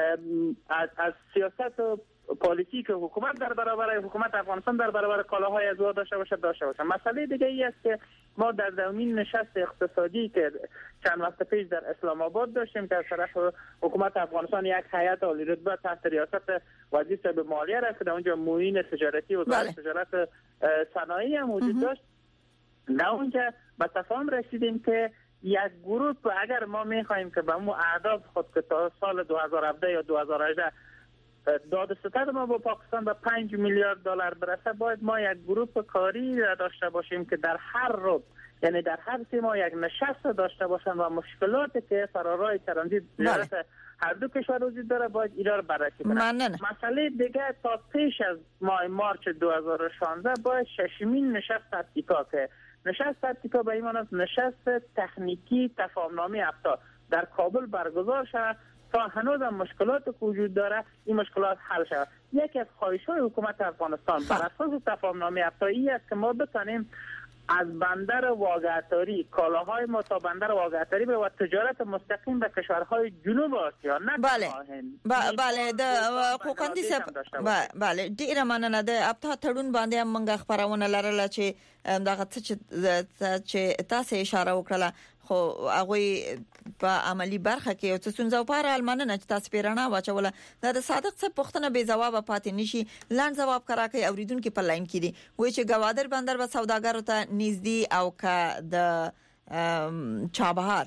از سیاست و پالیسی که حکومت در برابر حکومت افغانستان در برابر کالاهای از او داشته باشه. مسئله دیگه ای است که ما در دومین نشست اقتصادی که چند وقت پیش در اسلام آباد داشتیم که از طرف حکومت افغانستان یک هیئت عالی رتبه تحت ریاست وزیر صاحب مالیه را که در اونجا معین تجارتی و وزارت تجارت صنایع هم وجود داشت، در اونجا به تفاهم رسیدیم که یک گروه اگر ما میخواهیم که به اون اهداف خود که تا سال 2017 یا 2018 دادستد ما با پاکستان به 5 میلیارد دلار برسه، باید ما یک گروه کاری را داشته باشیم که در هر روز، یعنی در هر 3 ماه یک نشست داشته باشن و مشکلاتی که فرارای ترانزیت تجارت هر دو کشور وجود داره باید اینا رو بررسی کنن. مسئله دیگه تا پیش از ماه مارچ 2016 باید 6مین نشست تطبیقا که نشست تطبیقا به ایمان است نشست تکنیکی تفاهمنامه افتا در کابل برگزار شود تا هنوز هم مشکلات که وجود داره این مشکلات حل شود. یکی از خواهش‌های حکومت افغانستان بر اساس تفاهم‌نامه افتایی است که ما بتانیم از بندر واگه‌اتاری کالاهای ما تا بندر واگه‌اتاری و تجارت مستقیم به کشورهای جنوب آسیا نه بله د خوقندي بله ډیره مننه د ابتا تړون باندې موږ خبرونه لرله چې دغه چې تاسو اشاره وکړه خو هغه په عملی برخه کې او څه څنګه په اړه مننه چې تاسو پیرانه واچوله د صادق څخه پوښتنه به جواب پاتې نشي لاند جواب کرا کوي اوریدونکو په لاین کې دي وای چې گوادر بندر به سوداګرو ته نږدې او که د چابهار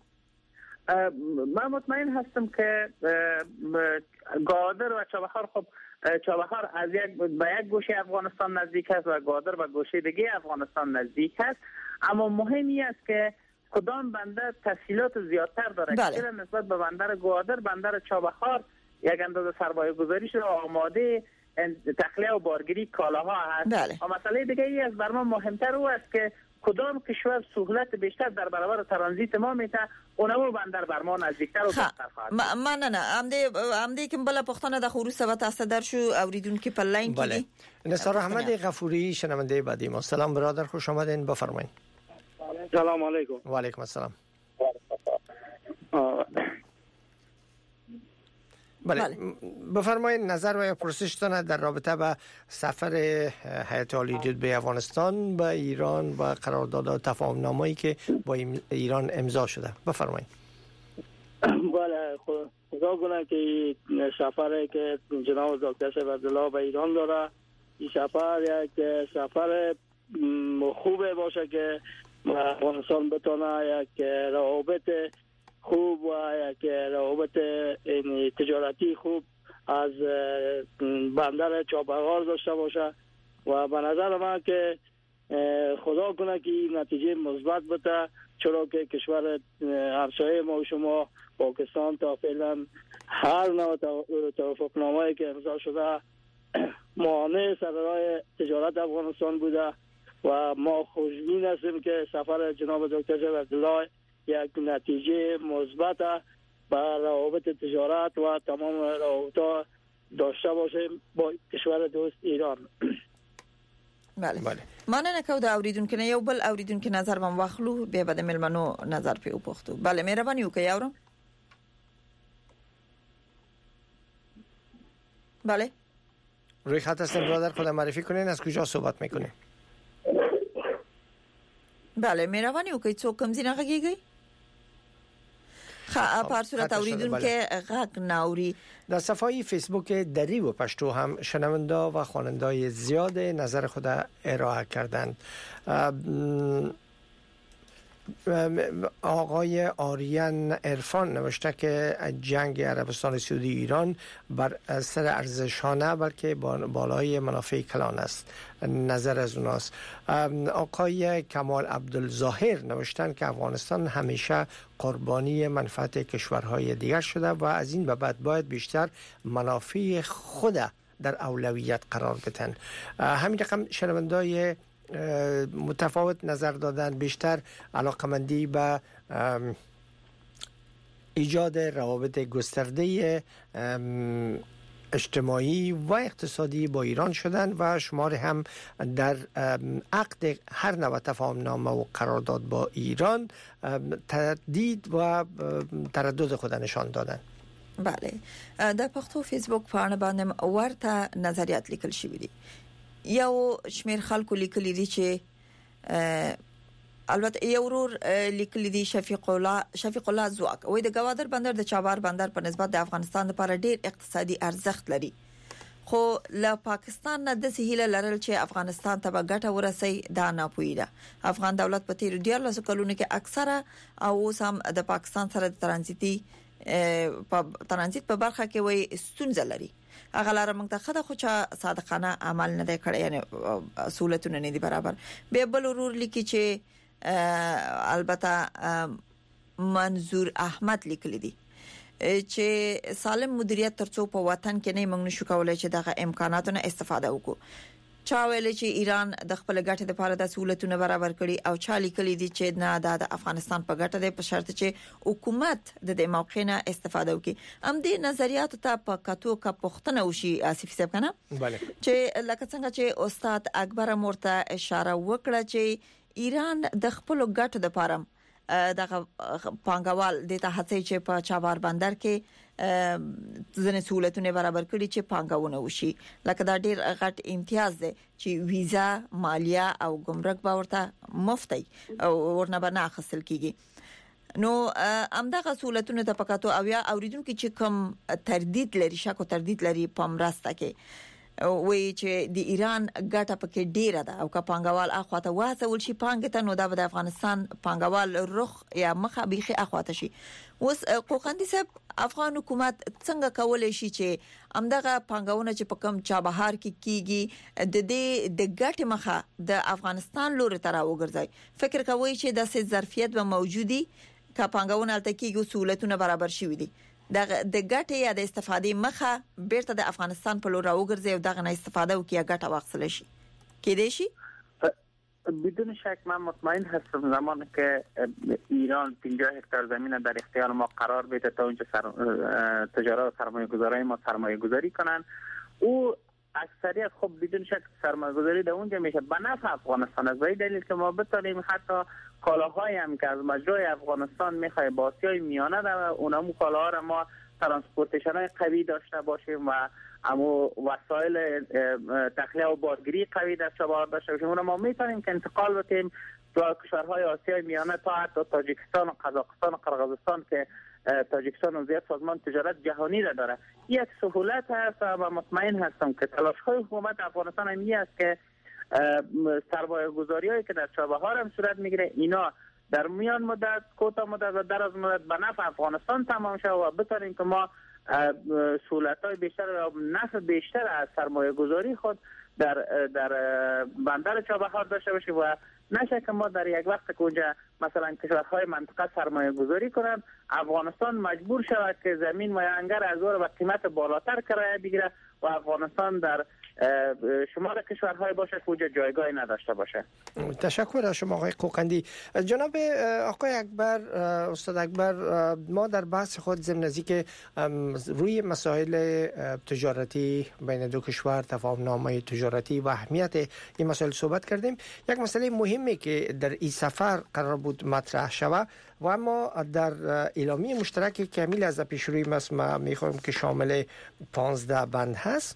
من مطمئن هستم که گوادر و چابهار خب چابهار از به یک گوشه افغانستان نزدیک است و گوادر به گوشه دیگه افغانستان نزدیک است اما مهمی است که کدام بندر تسهیلات زیادتر داره که نسبت به بندر گوادر بندر چابهار یک اندازه سرمایه گذاری شده آماده تخلیه و بارگیری کالاها هست و مسئله دیگه ای از بر ما مهمتر او است که کدام کشور سهولت بیشتر در برابر ترانزیت ما میته اونمو بندر بر ما نزدیکتر و بهتر خواهد مننه امدی که بلا پختانه د خروج سبا تاسو در شو اوریدونکو په لاین کې دي نثار احمد غفوری شنونده بعدی ما. سلام برادر، خوش آمدین، بفرمایید. سلام علیکم. و علیکم السلام. بله بفرمایید نظر و پرسشتان در رابطه با سفر هیئت عالی جدوی افغانستان به ایران و قرارداد و تفاهم‌نامه‌ای که با ایران امضا شده بفرمایید. بله خدا کنه که سفری که جناب دکتر شیخ عبدالله به ایران داره این سفر یک سفر خوبه باشه که افغانستان بتونه یک روابط خوب و یک روابط تجارتی خوب از بندر چابهار داشته باشه و به نظر من که خدا کنه که نتیجه مثبت بده، چرا که کشور همسایه ما و شما پاکستان تا فعلا هر نوع توافقنامه‌ای که امضا شده مانع سر راه تجارت افغانستان بوده و ما خوشبین هستیم که سفر جناب دکتر شیخ عبدالله یک نتیجه مثبت بر روابط تجارت و تمام روابط داشته باشیم با کشور دوست ایران. بله مننه کو دا اوریدونکو نه یو بل اوریدونکو نظر بم واخلو به بده ملمنو نظر په وپختو. بله مهرباني وکړئ اورم. بله روی خط هستم برادر، خود معرفی کنین از کجا صحبت میکنین؟ بله مهرباني وکړئ څوک کوم ځای نه غږیږي؟ په صورت اوریدون که غږ ناوري. در صفحه فیسبوک دری و پشتو هم شنونده و خواننده زیاد نظر خود ارائه کردند. آقای آریان عرفان نوشته که جنگ عربستان سعودی ایران بر سر ارزشانه بلکه بالای منافع کلان است. نظر از اوناست. آقای کمال عبدالظاهر نوشتن که افغانستان همیشه قربانی منفعت کشورهای دیگر شده و از این به بعد باید بیشتر منافع خود در اولویت قرار بدن. همین رقم شنوندای متفاوت نظر دادن، بیشتر علاقمندی به ایجاد روابط گسترده اجتماعی و اقتصادی با ایران شدن و شمار هم در عقد هر نوع تفاهمنامه و قرارداد با ایران تردید و تردد خود نشان دادن. بله د پښتو فیسبوک په اړه باندې ورته نظریات لیکل شوی دي. یو شمیر خلکو لیکلي دي چې البته یو ورور لیکلي دي شفیق الله زواک وای د گوادر بندر د چابهار بندر په نسبت د افغانستان لپاره ډیر اقتصادي ارزښت لري، خو له پاکستان نه د سهیله لرل چې افغانستان ته به ګټه ورسي دا نه پوهیده. افغان دولت په تیر 14 کلونو کې اکثره او اوس هم د پاکستان سره د ترانزیت په برخه کې وای ستونزه لري. هغه لاره موږ ته خدای خو چې صادقانه عمل نه دی کړی، یعنی سہولتونه نه دي برابر. به بل ورور لیکي چې البته منظور احمد لیکلی دي چې سالم مدیریت ترڅو په وطن کې نه موږ نشو کولای چې دغه امکاناتونو استفاده وکړو. چا ویل چې ایران د خپل ګټې لپاره د سہولتونو برابر کړي او چا لیکلي دي چې نه د افغانستان په ګټه ده، په شرط چې حکومت د دې موقع نه استفاده وکړي. هم دې نظریات ته په کتو کا پښتنه وشي آصف صاحب کنه بله چې لکه څنګه چې استاد اکبر مورته اشاره وکړه چې ایران د خپل ګټې لپاره دغه پانګوال د ته هڅې چې په چابهار بندر کې ځنې سہولتونه برابر کړي چې پانګونه وشي، لکه دا ډیر غټ امتیاز دی چې ویزا، مالیه او ګمرک به ورته مفتي او ورنه به نه اخیستل کیږي. نو امدغه سہولتونه ته پکاتو او یا اوریدونکو چې کوم تردید لري، شک او تردید لري په مرسته کې وی چې د ایران ګټه پکې ډیره ده او که پانګوال اخواته واسول شي پانګ ته، نو دا د افغانستان پانګوال رخ یا مخه بيخي اخواته شي. اوس قوقندي صاحب، افغان حکومت څنګه کولای شي چې امدغه پانګونه چې په کم چابهار کې کیږي د دې د ګټه مخه د افغانستان لوري تر وګرځي؟ فکر کوي چې د سې ظرفیت به موجودي که پانګونه الته کیږي سہولتونه برابر شي وي د ګټې یا د استفادې مخه بیرته د افغانستان په لور راوګرځي او دغه نه استفاده وکړي، ګټه واخیستل شي کېدای شي؟ بدون شک من مطمئن هستم زمانی که ایران 50 هکتار زمین در اختیار ما قرار بده تا اونجا تجارت سرمایه گذارای ما سرمایه گذاری کنن، او اکثریت خب بدون شک سرمایه گذاری در اونجا میشه به نفع افغانستان است. به دلیل که ما بتونیم حتی کالاهایی هم که از مجرای افغانستان میخواد با آسیای میانه در اونمو کالاها را ما ترانسپورتیشن های قوی داشته باشیم و امو وسایل تخلیه و بارگیری قوی در چابهار داشته باشیم، اون ما میتونیم که انتقال بدیم تا کشورهای آسیای میانه تا حتی تاجیکستان و قزاقستان و قرقیزستان که تاجیکستان عضویت سازمان تجارت جهانی را داره. یک سهولت هست و مطمئن هستم که تلاش‌های حکومت افغانستان همی است که سرمایه گذاری‌هایی که در چابهار هم صورت میگیره اینا در میان مدت، کوتاه مدت و دراز مدت به نفع افغانستان تمام شود و بتونیم که ما سهولت‌های بیشتر و نفع بیشتر از سرمایه گذاری خود در بندر چابهار داشته باشیم و نشه که ما در یک وقت که اونجا مثلا کشورهای منطقه سرمایه گذاری کنند افغانستان مجبور شود که زمین و انگر از او به قیمت بالاتر کرایه بگیره و افغانستان در شمار کشورهای باشه که اونجا جایگاهی نداشته باشه. تشکر از شما آقای قوقندی. جناب آقای اکبر، استاد اکبر، ما در بحث خود ضمن که روی مسائل تجارتی بین دو کشور، تفاهم‌نامه تجارتی و اهمیت این مسائل صحبت کردیم. یک مسئله مهمی که در این سفر قرار بود مطرح شود و اما در اعلامیه مشترک کمیل از پیشروی ما میخوایم که شامل 15 بند هست،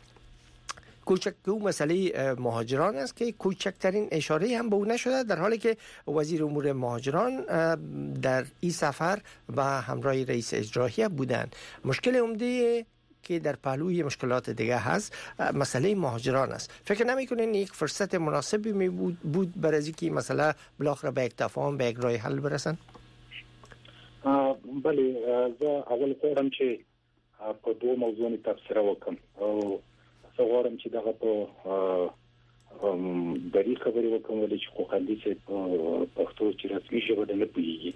کوچکترین مسئله مهاجران است که کوچکترین اشاره هم به اون نشده، در حالی که وزیر امور مهاجران در این سفر با همراه رئیس اجرایی بودند. مشکل عمده که در پهلوی مشکلات دیگه هست مسئله مهاجران است. فکر نمی‌کنین یک فرصت مناسبی می بود برای اینکه مسئله بالاخره به یک تفاهم، به یک راه حل برسن؟ بله، زه اول فکرم چې په دوه موضوعونو تفسیر وکم او غواړم چې دغه په دری خبرې وکم ولې چې قوقندي چې پښتو چې رسمي ژبه نه پوهیږي.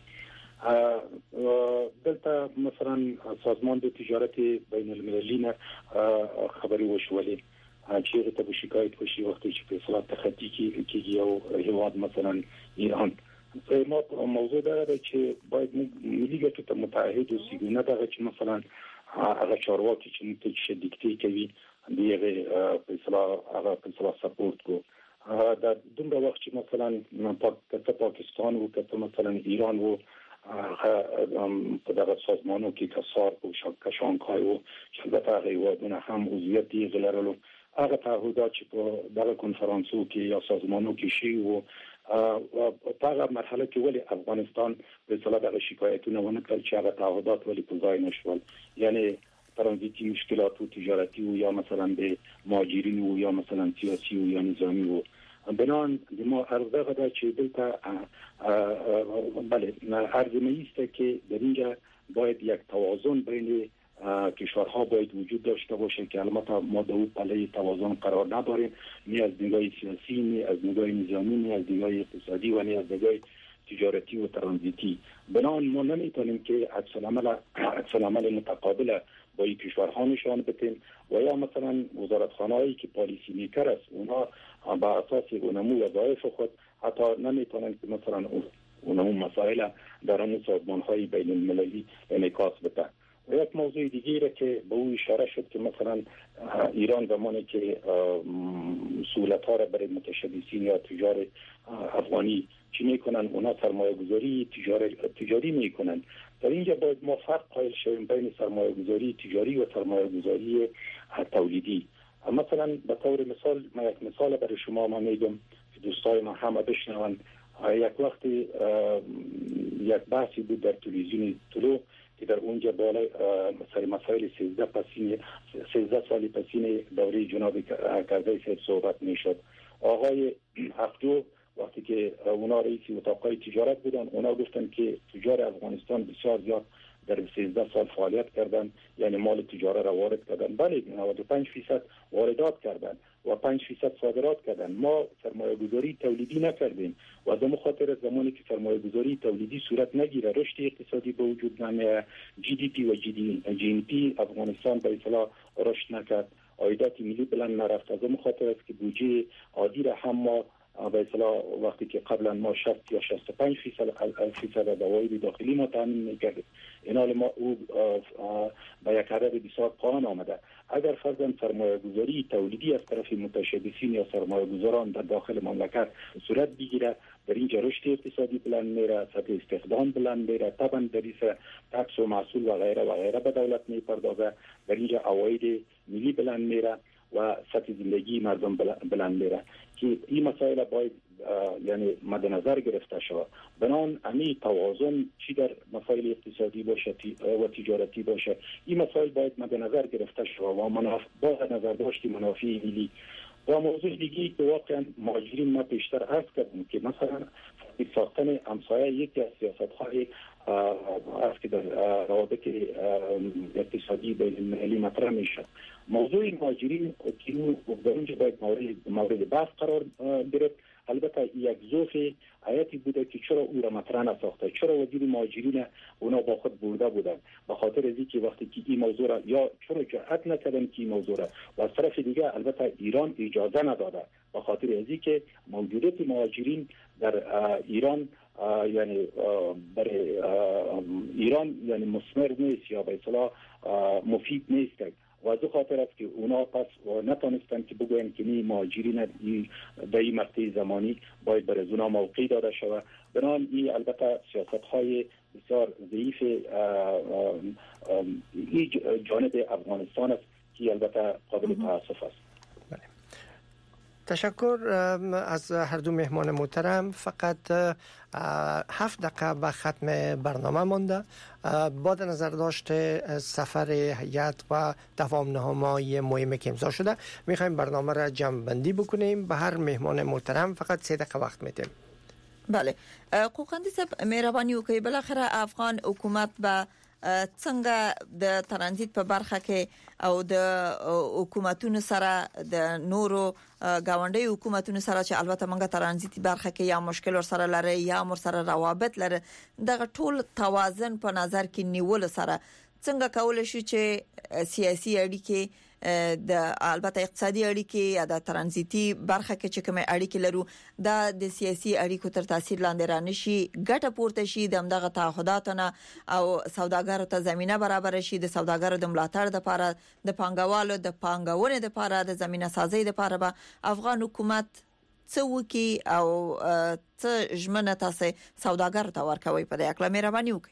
دلته مثلا سازمان د تجارت بین المللي نه خبرې وشولې چې ته به شکایت وشي وخت چې په اصلاحات تخطی کیږي او هیواد مثلا ایران. موضوع ده چې باید ملي ګټو ته متعهد اوسو، نه دا چې مثلا هغه چارواکي چې دیکټي کوي دیغه په اصلاح سپورت کو دا دومره وخت چې مثلا پاکستان او که مثلا ایران وو په دغه سازمانو کې کسار او شانګهای او چې البته هیوادونه هم عضویت دی غلرلو هغه تعهدات چې په دغه کنفرانسو کې یا سازمانو کې شي او په هغه مرحله کې ولی افغانستان په اصطلاح دغه شکایتونه ونه کړ چې هغه تعهدات ولی په ځای نشول، یعنی ترانزیتی مشکلات و تجارتی و یا مثلا به مهاجرین و یا مثلا سیاسی و یا نظامی و بنان ما عرضه غدا چې دلته بله عرضه است که در اینجا باید یک توازن بین کشورها باید وجود داشته باشه که البته ما در اون پله توازن قرار نداریم، نه از نگاه سیاسی، نه از نگاه نظامی، نه از نگاه اقتصادی و نه از نگاه تجارتی و ترانزیتی. بنابراین ما نمیتونیم که عکس العمل متقابل با این کشورها نشان بدیم و یا مثلا وزارتخانه‌ای که پالیسی میکر است اونا با اساس اونمو وظایف خود حتی نمیتونن که مثلا اونمو مسائل در اون سازمان‌های بین المللی انعکاس بدن. و یک موضوع دیگه که به او اشاره شد که مثلا ایران زمانی که سهولت‌ها را برای متشبثین یا تجار افغانی چی میکنن، اونا سرمایه گذاری تجاری میکنن. در اینجا باید ما فرق قائل شویم بین سرمایه گذاری تجاری و سرمایه گذاری تولیدی. مثلا به طور مثال من یک مثال برای شما میگم که دوستای من همه بشنون. یک وقتی یک بحثی بود در تلویزیون طلوع که در اونجا بالای مسائل 13 سال پسین دوره جناب کرزی صاحب صحبت میشد. آقای افدو وقتی که اونا رئیس اتاقای تجارت بودن، اونا گفتن که تجار افغانستان بسیار زیاد در 13 سال فعالیت کردن، یعنی مال تجاره را وارد کردن. بله 95% واردات کردن و 5% صادرات کردن. ما سرمایه گذاری تولیدی نکردیم و به خاطر زمانی که سرمایه گذاری تولیدی صورت نگیره، رشد اقتصادی به وجود نمیاد، GDP و GNP افغانستان به اصطلاح رشد نکرد، عایدات ملی بلند نرفت. از اون خاطر است که بودجه عادی را هم ما به اصطلاح وقتی که قبلا ما 60 یا 65% از عواید داخلی ما تامین می‌کردیم، این حال ما او به یک عدد بسیار پایین آمده. اگر فرضاً سرمایه گذاری تولیدی از طرف متشبثین یا سرمایه گذاران در داخل مملکت صورت بگیره، در اینجا رشد اقتصادی بلند میره، سطح استخدام بلند میره، طبعا در این تکس و محصول و غیره به دولت میپردازه، در اینجا عواید ملی بلند میره و سطح زندگی مردم بلند میره که این مسائل باید یعنی مد نظر گرفته شود. بنان امی توازن چی در مسائل اقتصادی باشه و تجارتی باشه، این مسائل باید مد نظر گرفته شود و با نظر داشت منافع ملی. و موضوع دیگی که واقعا مهاجرین ما پیشتر عرض کردیم که مثلا ساختن همسایه یکی از سیاست‌های است که در روابط اقتصادی بین المللی مطرح میشه. موضوع مهاجرین که در اونجا باید مورد بحث قرار گرفت. البته یک ضعف آیتی بوده که چرا او را مطرح نساخته، چرا وزیر مهاجرین اونا با خود برده بودن، به خاطر از اینکه وقتی که این موضوع را یا چرا جرأت نکردن که این موضوع را، و از طرف دیگه البته ایران اجازه نداده به خاطر از اینکه موجودیت مهاجرین در ایران یعنی برای ایران یعنی مثمر نیست یا به اصطلاح مفید نیست. و از خاطر است که اونا پس نتونستن که بگوین که این مهاجرین در این مقطع زمانی باید برای اونا موقعی داده شود. بنابراین این البته سیاست‌های بسیار ضعیف این جانب افغانستان است که البته قابل تأسف است. تشکر از هر دو مهمان محترم. فقط 7 دقیقه به ختم برنامه مانده. با نظر داشت سفر هیئت و تفاهم‌نامه‌های مهمی که امضا شده، می‌خوایم برنامه را جمع بندی بکنیم. به هر مهمان محترم فقط 3 دقیقه وقت میدیم. بله قوقندی صاحب مهرباني وکړئ، بالاخره افغان حکومت به څنګه د ترانزیت په برخه کې او د حکومتونو سره د نورو گاونډي حکومتونو سره چې البته موږ ترانزیت برخه کې یا مشکل ور سره لري یا مر سره روابط لري، دغه ټول توازن په نظر کې نیول سره څنګه کول شي چې سیاسي اړیکې د البته اقتصادي اړیکې یا د ترانزیتي برخه کې چې کومه اړیکې لرو د سیاسي اړیکو تر تاثیر لاندې رانشي، ګټه پورته شي دغه تعهداتونه او سوداګرو ته زمينه برابر شي، د سوداګرو د ملاتړ لپاره، د پانګوالو د پانګونې لپاره، د زمينه سازي لپاره به افغان حکومت څه وکي او څه ژمنه تاسو سوداګرو ته ورکوي په دې اړه مهرباني وکړئ.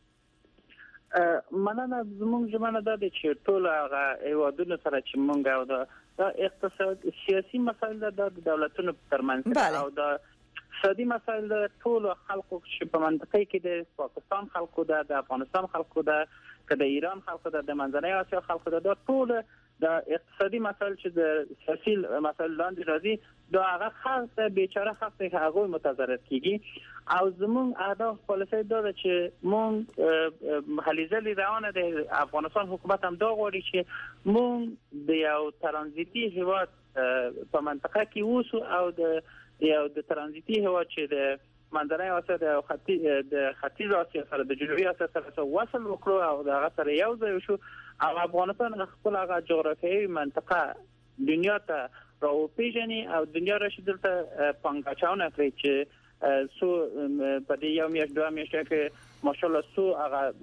مننه. زموږ ژمنه ده چې ټول هغه ایوادونو سره چې مونږ او د اقتصاد سیاسي مسایل د دولتونو ترمنځ او د اقتصادي مسایل د ټول خلکو چې په منطقه کې د پاکستان خلکو ده، د افغانستان خلکو ده، که د ایران خلکو ده، د منځنۍ اسیا خلکو ده، د ټول د اقتصادي مسایل چې د سیاسي مسایل لاندې راځي دا هغه خاص بیچاره خاص هغه متضرر کیږي. او زمون اهداف پالیسي دا چې مون حلیزه روانه د افغانستان حکومت هم دا غواړي چې مون د یو ترانزیتي هیواد په منطقه کې ووسو او د یو د ترانزیتي هیواد چې د منځنۍ اسیا او ختیځ اسیا سره د جنوبي اسیا سره وصل وکړو او د هغه سره یو ځای شو او افغانستان خپل هغه جغرافیایي منطقه دنیا ته راوپیژني او دنیا راشي دلته پنګاچاونه کوي چې سو په دې یو میاشت دوه میاشت کې ماشاءالله سو هغه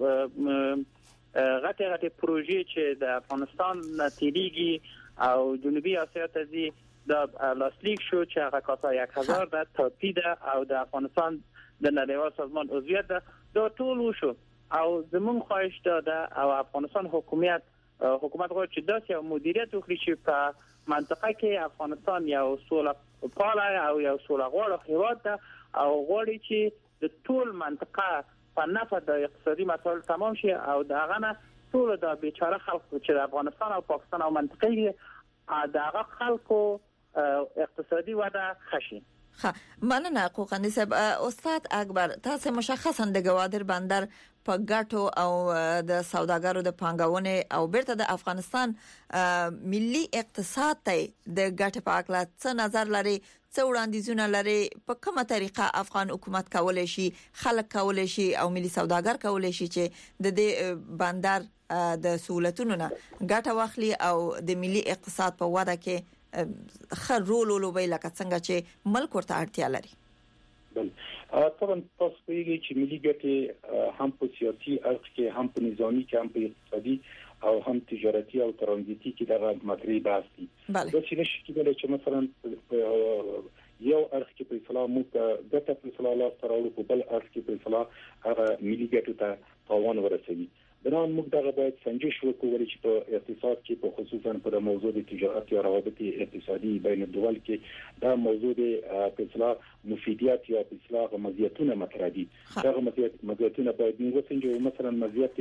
غټه پروژې چې د افغانستان نتیریږي او جنوبي اسیا ته ځي د لاسلیک شو چې هغه کاته 1000 د تاپید او د افغانستان د نړیوال سازمان عضویت دا ټول شو او زمون خواهش داده او افغانستان حکومت غواړي چې داسې یو مدیریت وکړي چې په منطقه کې افغانستان یو سوله پاله او یو سوله غوړ هیواد ده او غواړي چې د ټول منطقه په نفع د اقتصادي مسایل تمام شي او دغه نه ټول د بیچاره خلکو چې د افغانستان او پاکستان او منطقه دغه خلکو اقتصادي وده خشي. مننه قوقندي صاحب. استاد اکبر تاسو مشخصا د گوادر بندر په ګټو او د سوداګرو د پانګونې او بیرته د افغانستان ملي اقتصاد ته د ګټ په اړه څه نظر لري، څه وړاندیزونه لري، په کومه طریقه افغان حکومت کولای شي، خلک کولای شي او ملي سوداګر کولای شي چې د دې بندر د سہولتونو نه ګټه واخلي او د ملي اقتصاد په وده کې خر رول لوبي لکه څنګه چې ملک ورته اړتیا لري؟ بل طبعا تاسو پیږي چې ملي ګټې هم په سیاسي اړخ کې هم په نظامی کې هم په اقتصادي او هم تجارتي او ترانزیتي کې دغه مطرح بحث دي. دا چې نشي کېدای چې مثلا یو اړخ کې په اصلاح مو ګټه په اصلاح لا تراوړو په بل اړخ کې په اصلاح هغه ملي ګټو ته تاوان ورسوي. بنان موږ دغه باید سنجش وکړو چې په اقتصاد کې په خصوصا په موضوع د تجارت یا روابط اقتصادي بین الدول کې دا موضوع د اصلاح مفیدیت یا اصلاح مزیتونه مطرح دي. دغه مزیتونه باید موږ څنګه مثلا مزیت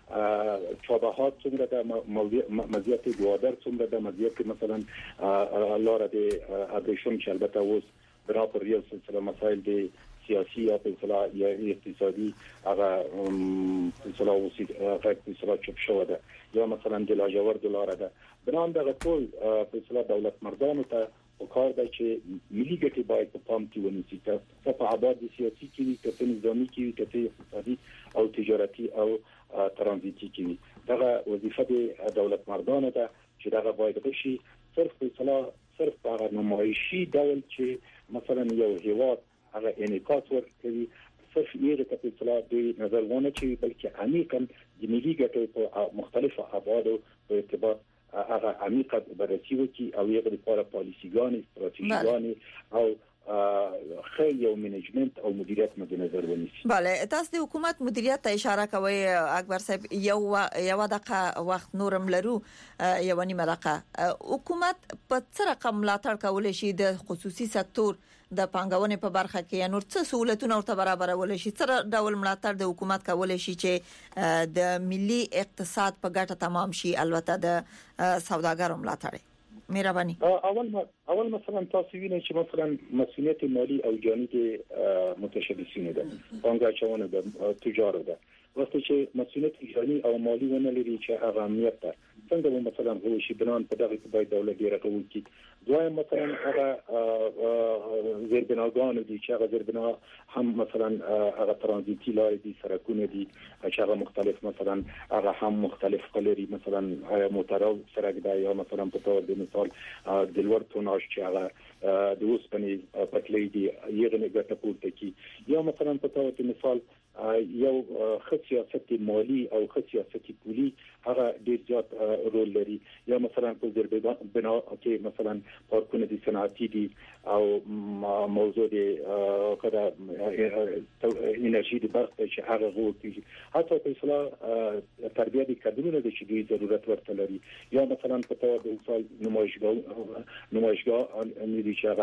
چابهات څومره د مزیت گوادر څومره د مزیت مثلا لاره د ابریشم چې البته اوس بنا پر یو سلسله مسائل دي سیاسي یا په اصلاح یا اقتصادي هغه اصلاح وسیله هغه اصلاح چوب شو ده یا مثلا د لاجور دلار ده بنان دغه ټول په اصلاح دولت مردانو ته وکړ د چې ملي ګټې باید په پام کې ونیسي چې په عبادت سیاسي کې کته نظامی کې کته اقتصادي او تجارتي او ترانزیتي کې دغه وظیفه د دولت مردانو ته چې دغه باید بشي صرف په اصلاح صرف په نمایشي ډول چې مثلا یو هیواد هغه انعکاس ورکوي صرف یې د اصلاح د نظر ونه چې بلکې عمیقاً د ملي ګټو په مختلفو ابعادو په ارتباط هغه عمیقه بررسي وکړي او یې لپاره پالیسيګانې استراتیژیګانې او خیلی او منیجمنت او مدیریت مد نظر ونیسي. بله تاسو د حکومت مدیریت ته اشاره کوي اکبر صاحب. یو دقه وخت نورم لرو یو نیمه دقه. حکومت په څه رقم ملاتړ کولای شي د خصوصي سکتور د پانګونې په برخه کې نور څه سہولتونه ورته برابرول شي؟ څه ډول ملاتړ د حکومت کولای شي چې د ملي اقتصاد په ګټه تمام شي، البته د سوداګرو ملاتړ؟ مهرباني. اول مثلا تاسو وینئ چې مثلا مسؤلیت مالی او جانبي متشبثین ده، پانګاچونه ده، تجارت ده. وخت چې مسؤلیت جانبي او مالی ونه لري چې هغه امنیت ده څنګه مثلا هو شي بنان په دغه کې باید دولت ډیره کوي چې دوی مثلا هغه زیربناګان دي چې هغه زیربنا هم مثلا هغه ترانزیتي لارې دي، سرکونه دي چې هغه مختلف مثلا هغه هم مختلف قلري مثلا موټرو سرک دی یا مثلا په تور د مثال د لوړ توناژ چې هغه د اوسپنې پټلۍ دي یغه نه ګټه پورته کی یا مثلا په تور د مثال یو سیاست مالی او سیاست پولی هغه ډیر زیات رول لري یا مثلا په زیربنا کې مثلا پارکونه دي صنعتي دي او موضوع دي کړه انرژي د برق چې هغه غوړي حتی په اصلاح تربیه د کډونو د چې دوی ضرورت ورته لري یا مثلا په تور د مثال نمایشګاه ان دي چې هغه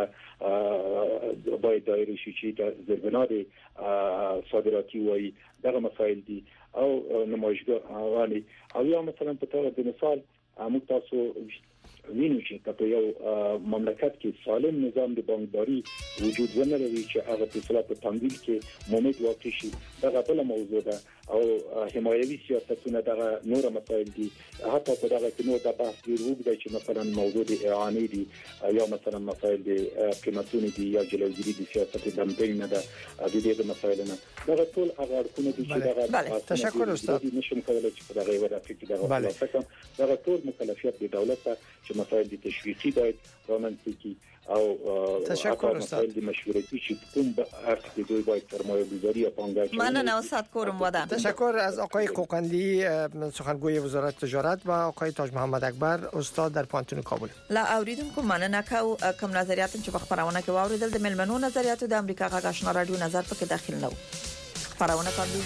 باید دایره شي چې د زیربنا د صادراتي وای دغه مسائل دي او نمایشګاه او یا مثلا په تور د مثال موږ تاسو وینو چې په یو مملکت کې سالم نظام د بانکداري وجود ونلري چې هغه په اصطلاح په تمویل کې مومد واقع شي دا بل موضوع ده او حمایوي سیاستونه دغه نور مسایل دي حتی په دغه کې نو د بحث ډیر وګړي چې مثلا موضوع د اعانه دي یا مثلا مسایل د قیمتونو دي یا جلوګیری د سیاست د بندۍ نه ده د دې مسایلونه دغه ټول هغه اړخونه دي چې دغه تشکر استاد نشم کولای چې په دغه وړاندې کې دغه فکر دغه ټول مکلفیت د دولت ته چې مسایل د تشویقي باید رامنځته کی او تشکر استاد د مشورتي چې کوم ارث د دوی باید سرمایه‌گذاری یا پانګه مننه استاد کورم ودا تشکر از آقای قوقندی سخنگوی وزارت تجارت و آقای تاج محمد اکبر استاد در پانتون کابل لا اوریدونکو مننه کوم نظریات چې په خبرونه کې واوریدل د ملمنو نظریاتو د امریکا غاښنا رادیو نظر پکې داخل نو خبرونه کوي